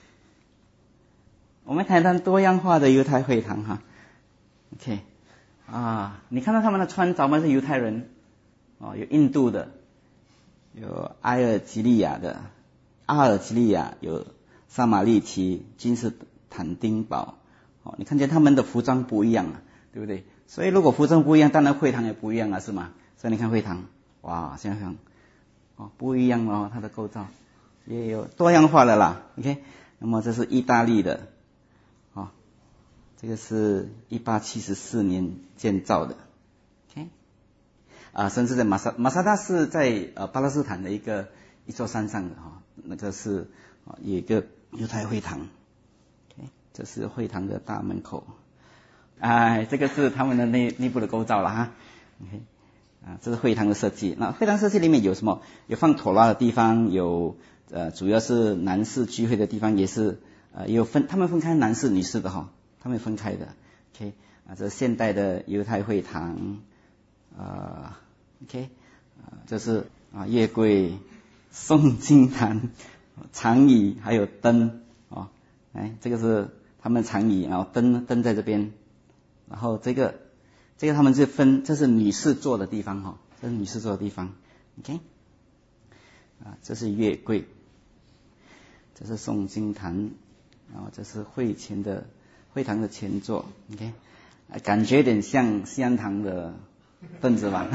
我们谈谈多样化的犹太会堂哈 ，OK。啊，你看到他们的穿着吗？是犹太人，哦，有印度的，有埃尔及利亚的，阿尔及利亚，有撒马利提、君士坦丁堡，哦，你看见他们的服装不一样啊，对不对？所以如果服装不一样，当然会堂也不一样了，是吗？所以你看会堂，哇，想想，哦，不一样哦，它的构造也有多样化的啦 ，OK。那么这是意大利的，哦，这个是一八七十四年建造的 ，OK。啊，甚至在马萨马萨大是在呃巴勒斯坦的一个一座山上的哈、哦，那个是啊、哦、有一个犹太会堂 ，OK。这是会堂的大门口。哎，这个是他们的内内部的构造了哈 ，OK， 啊，这是会堂的设计。那会堂设计里面有什么？有放妥拉的地方，有呃，主要是男士聚会的地方，也是呃，有分，他们分开男士、女士的哈，他们分开的 ，OK， 啊，这是现代的犹太会堂，呃 ，OK， 啊，这是啊月柜、诵经坛、长椅还有灯哦，哎，这个是他们长椅，然后灯灯在这边。然后这个，这个他们是分，这是女士坐的地方哈，这是女士坐的地方 ，OK， 啊，这是月柜，这是诵经坛，然后这是会前的会堂的前座 ，OK， 啊，感觉有点像西安堂的凳子吧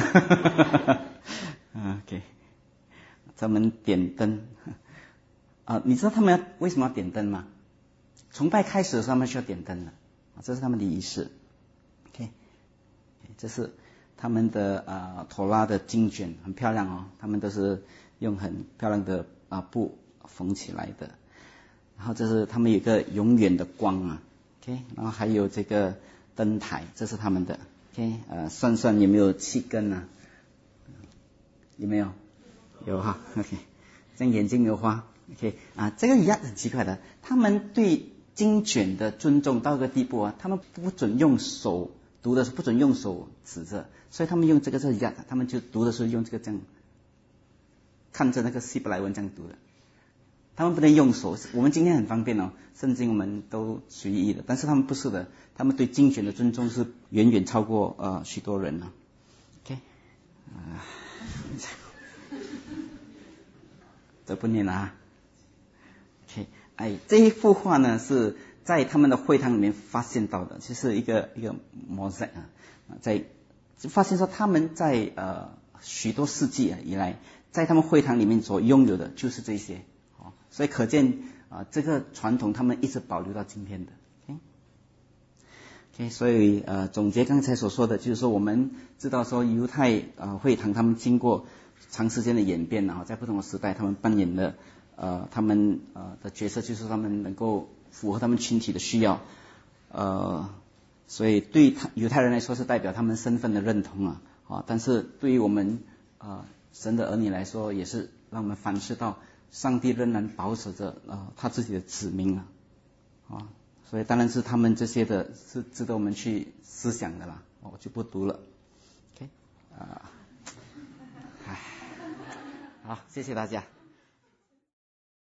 ，OK， 他们点灯，啊，你知道他们要为什么要点灯吗？崇拜开始的时候他们需要点灯的，啊，这是他们的仪式。OK， 这是他们的呃妥拉的经卷，很漂亮哦，他们都是用很漂亮的啊、呃、布缝起来的。然后这是他们有一个永远的光啊 ，OK， 然后还有这个灯台，这是他们的 ，OK， 呃，算算有没有七根啊？有没有？有哈 ，OK， 这样眼睛没有花 ，OK， 啊，这个一样很奇怪的，他们对经卷的尊重到个地步啊，他们不准用手读的时候不准用手指着，所以他们用这个是压，他们就读的时候用这个这样看着那个希伯来文这样读的，他们不能用手。我们今天很方便哦，圣经我们都随意的，但是他们不是的，他们对经卷的尊重是远远超过呃许多人了。OK， 啊、呃，这不念了啊。OK， 哎，这一幅画呢是在他们的会堂里面发现到的，就是一个一个模仔啊，在就发现说他们在呃许多世纪以来，在他们会堂里面所拥有的就是这些，哦，所以可见啊、呃、这个传统他们一直保留到今天的。OK，, okay 所以呃总结刚才所说的，就是说我们知道说犹太呃会堂他们经过长时间的演变，然后在不同的时代，他们扮演了呃他们呃的角色，就是他们能够符合他们群体的需要，呃，所以对他犹太人来说是代表他们身份的认同啊，啊，但是对于我们啊、呃、神的儿女来说，也是让我们反思到上帝仍然保守着啊、呃、他自己的子民啊，啊，所以当然是他们这些的是值得我们去思想的啦，我就不读了 ，OK 啊、呃，好，谢谢大家。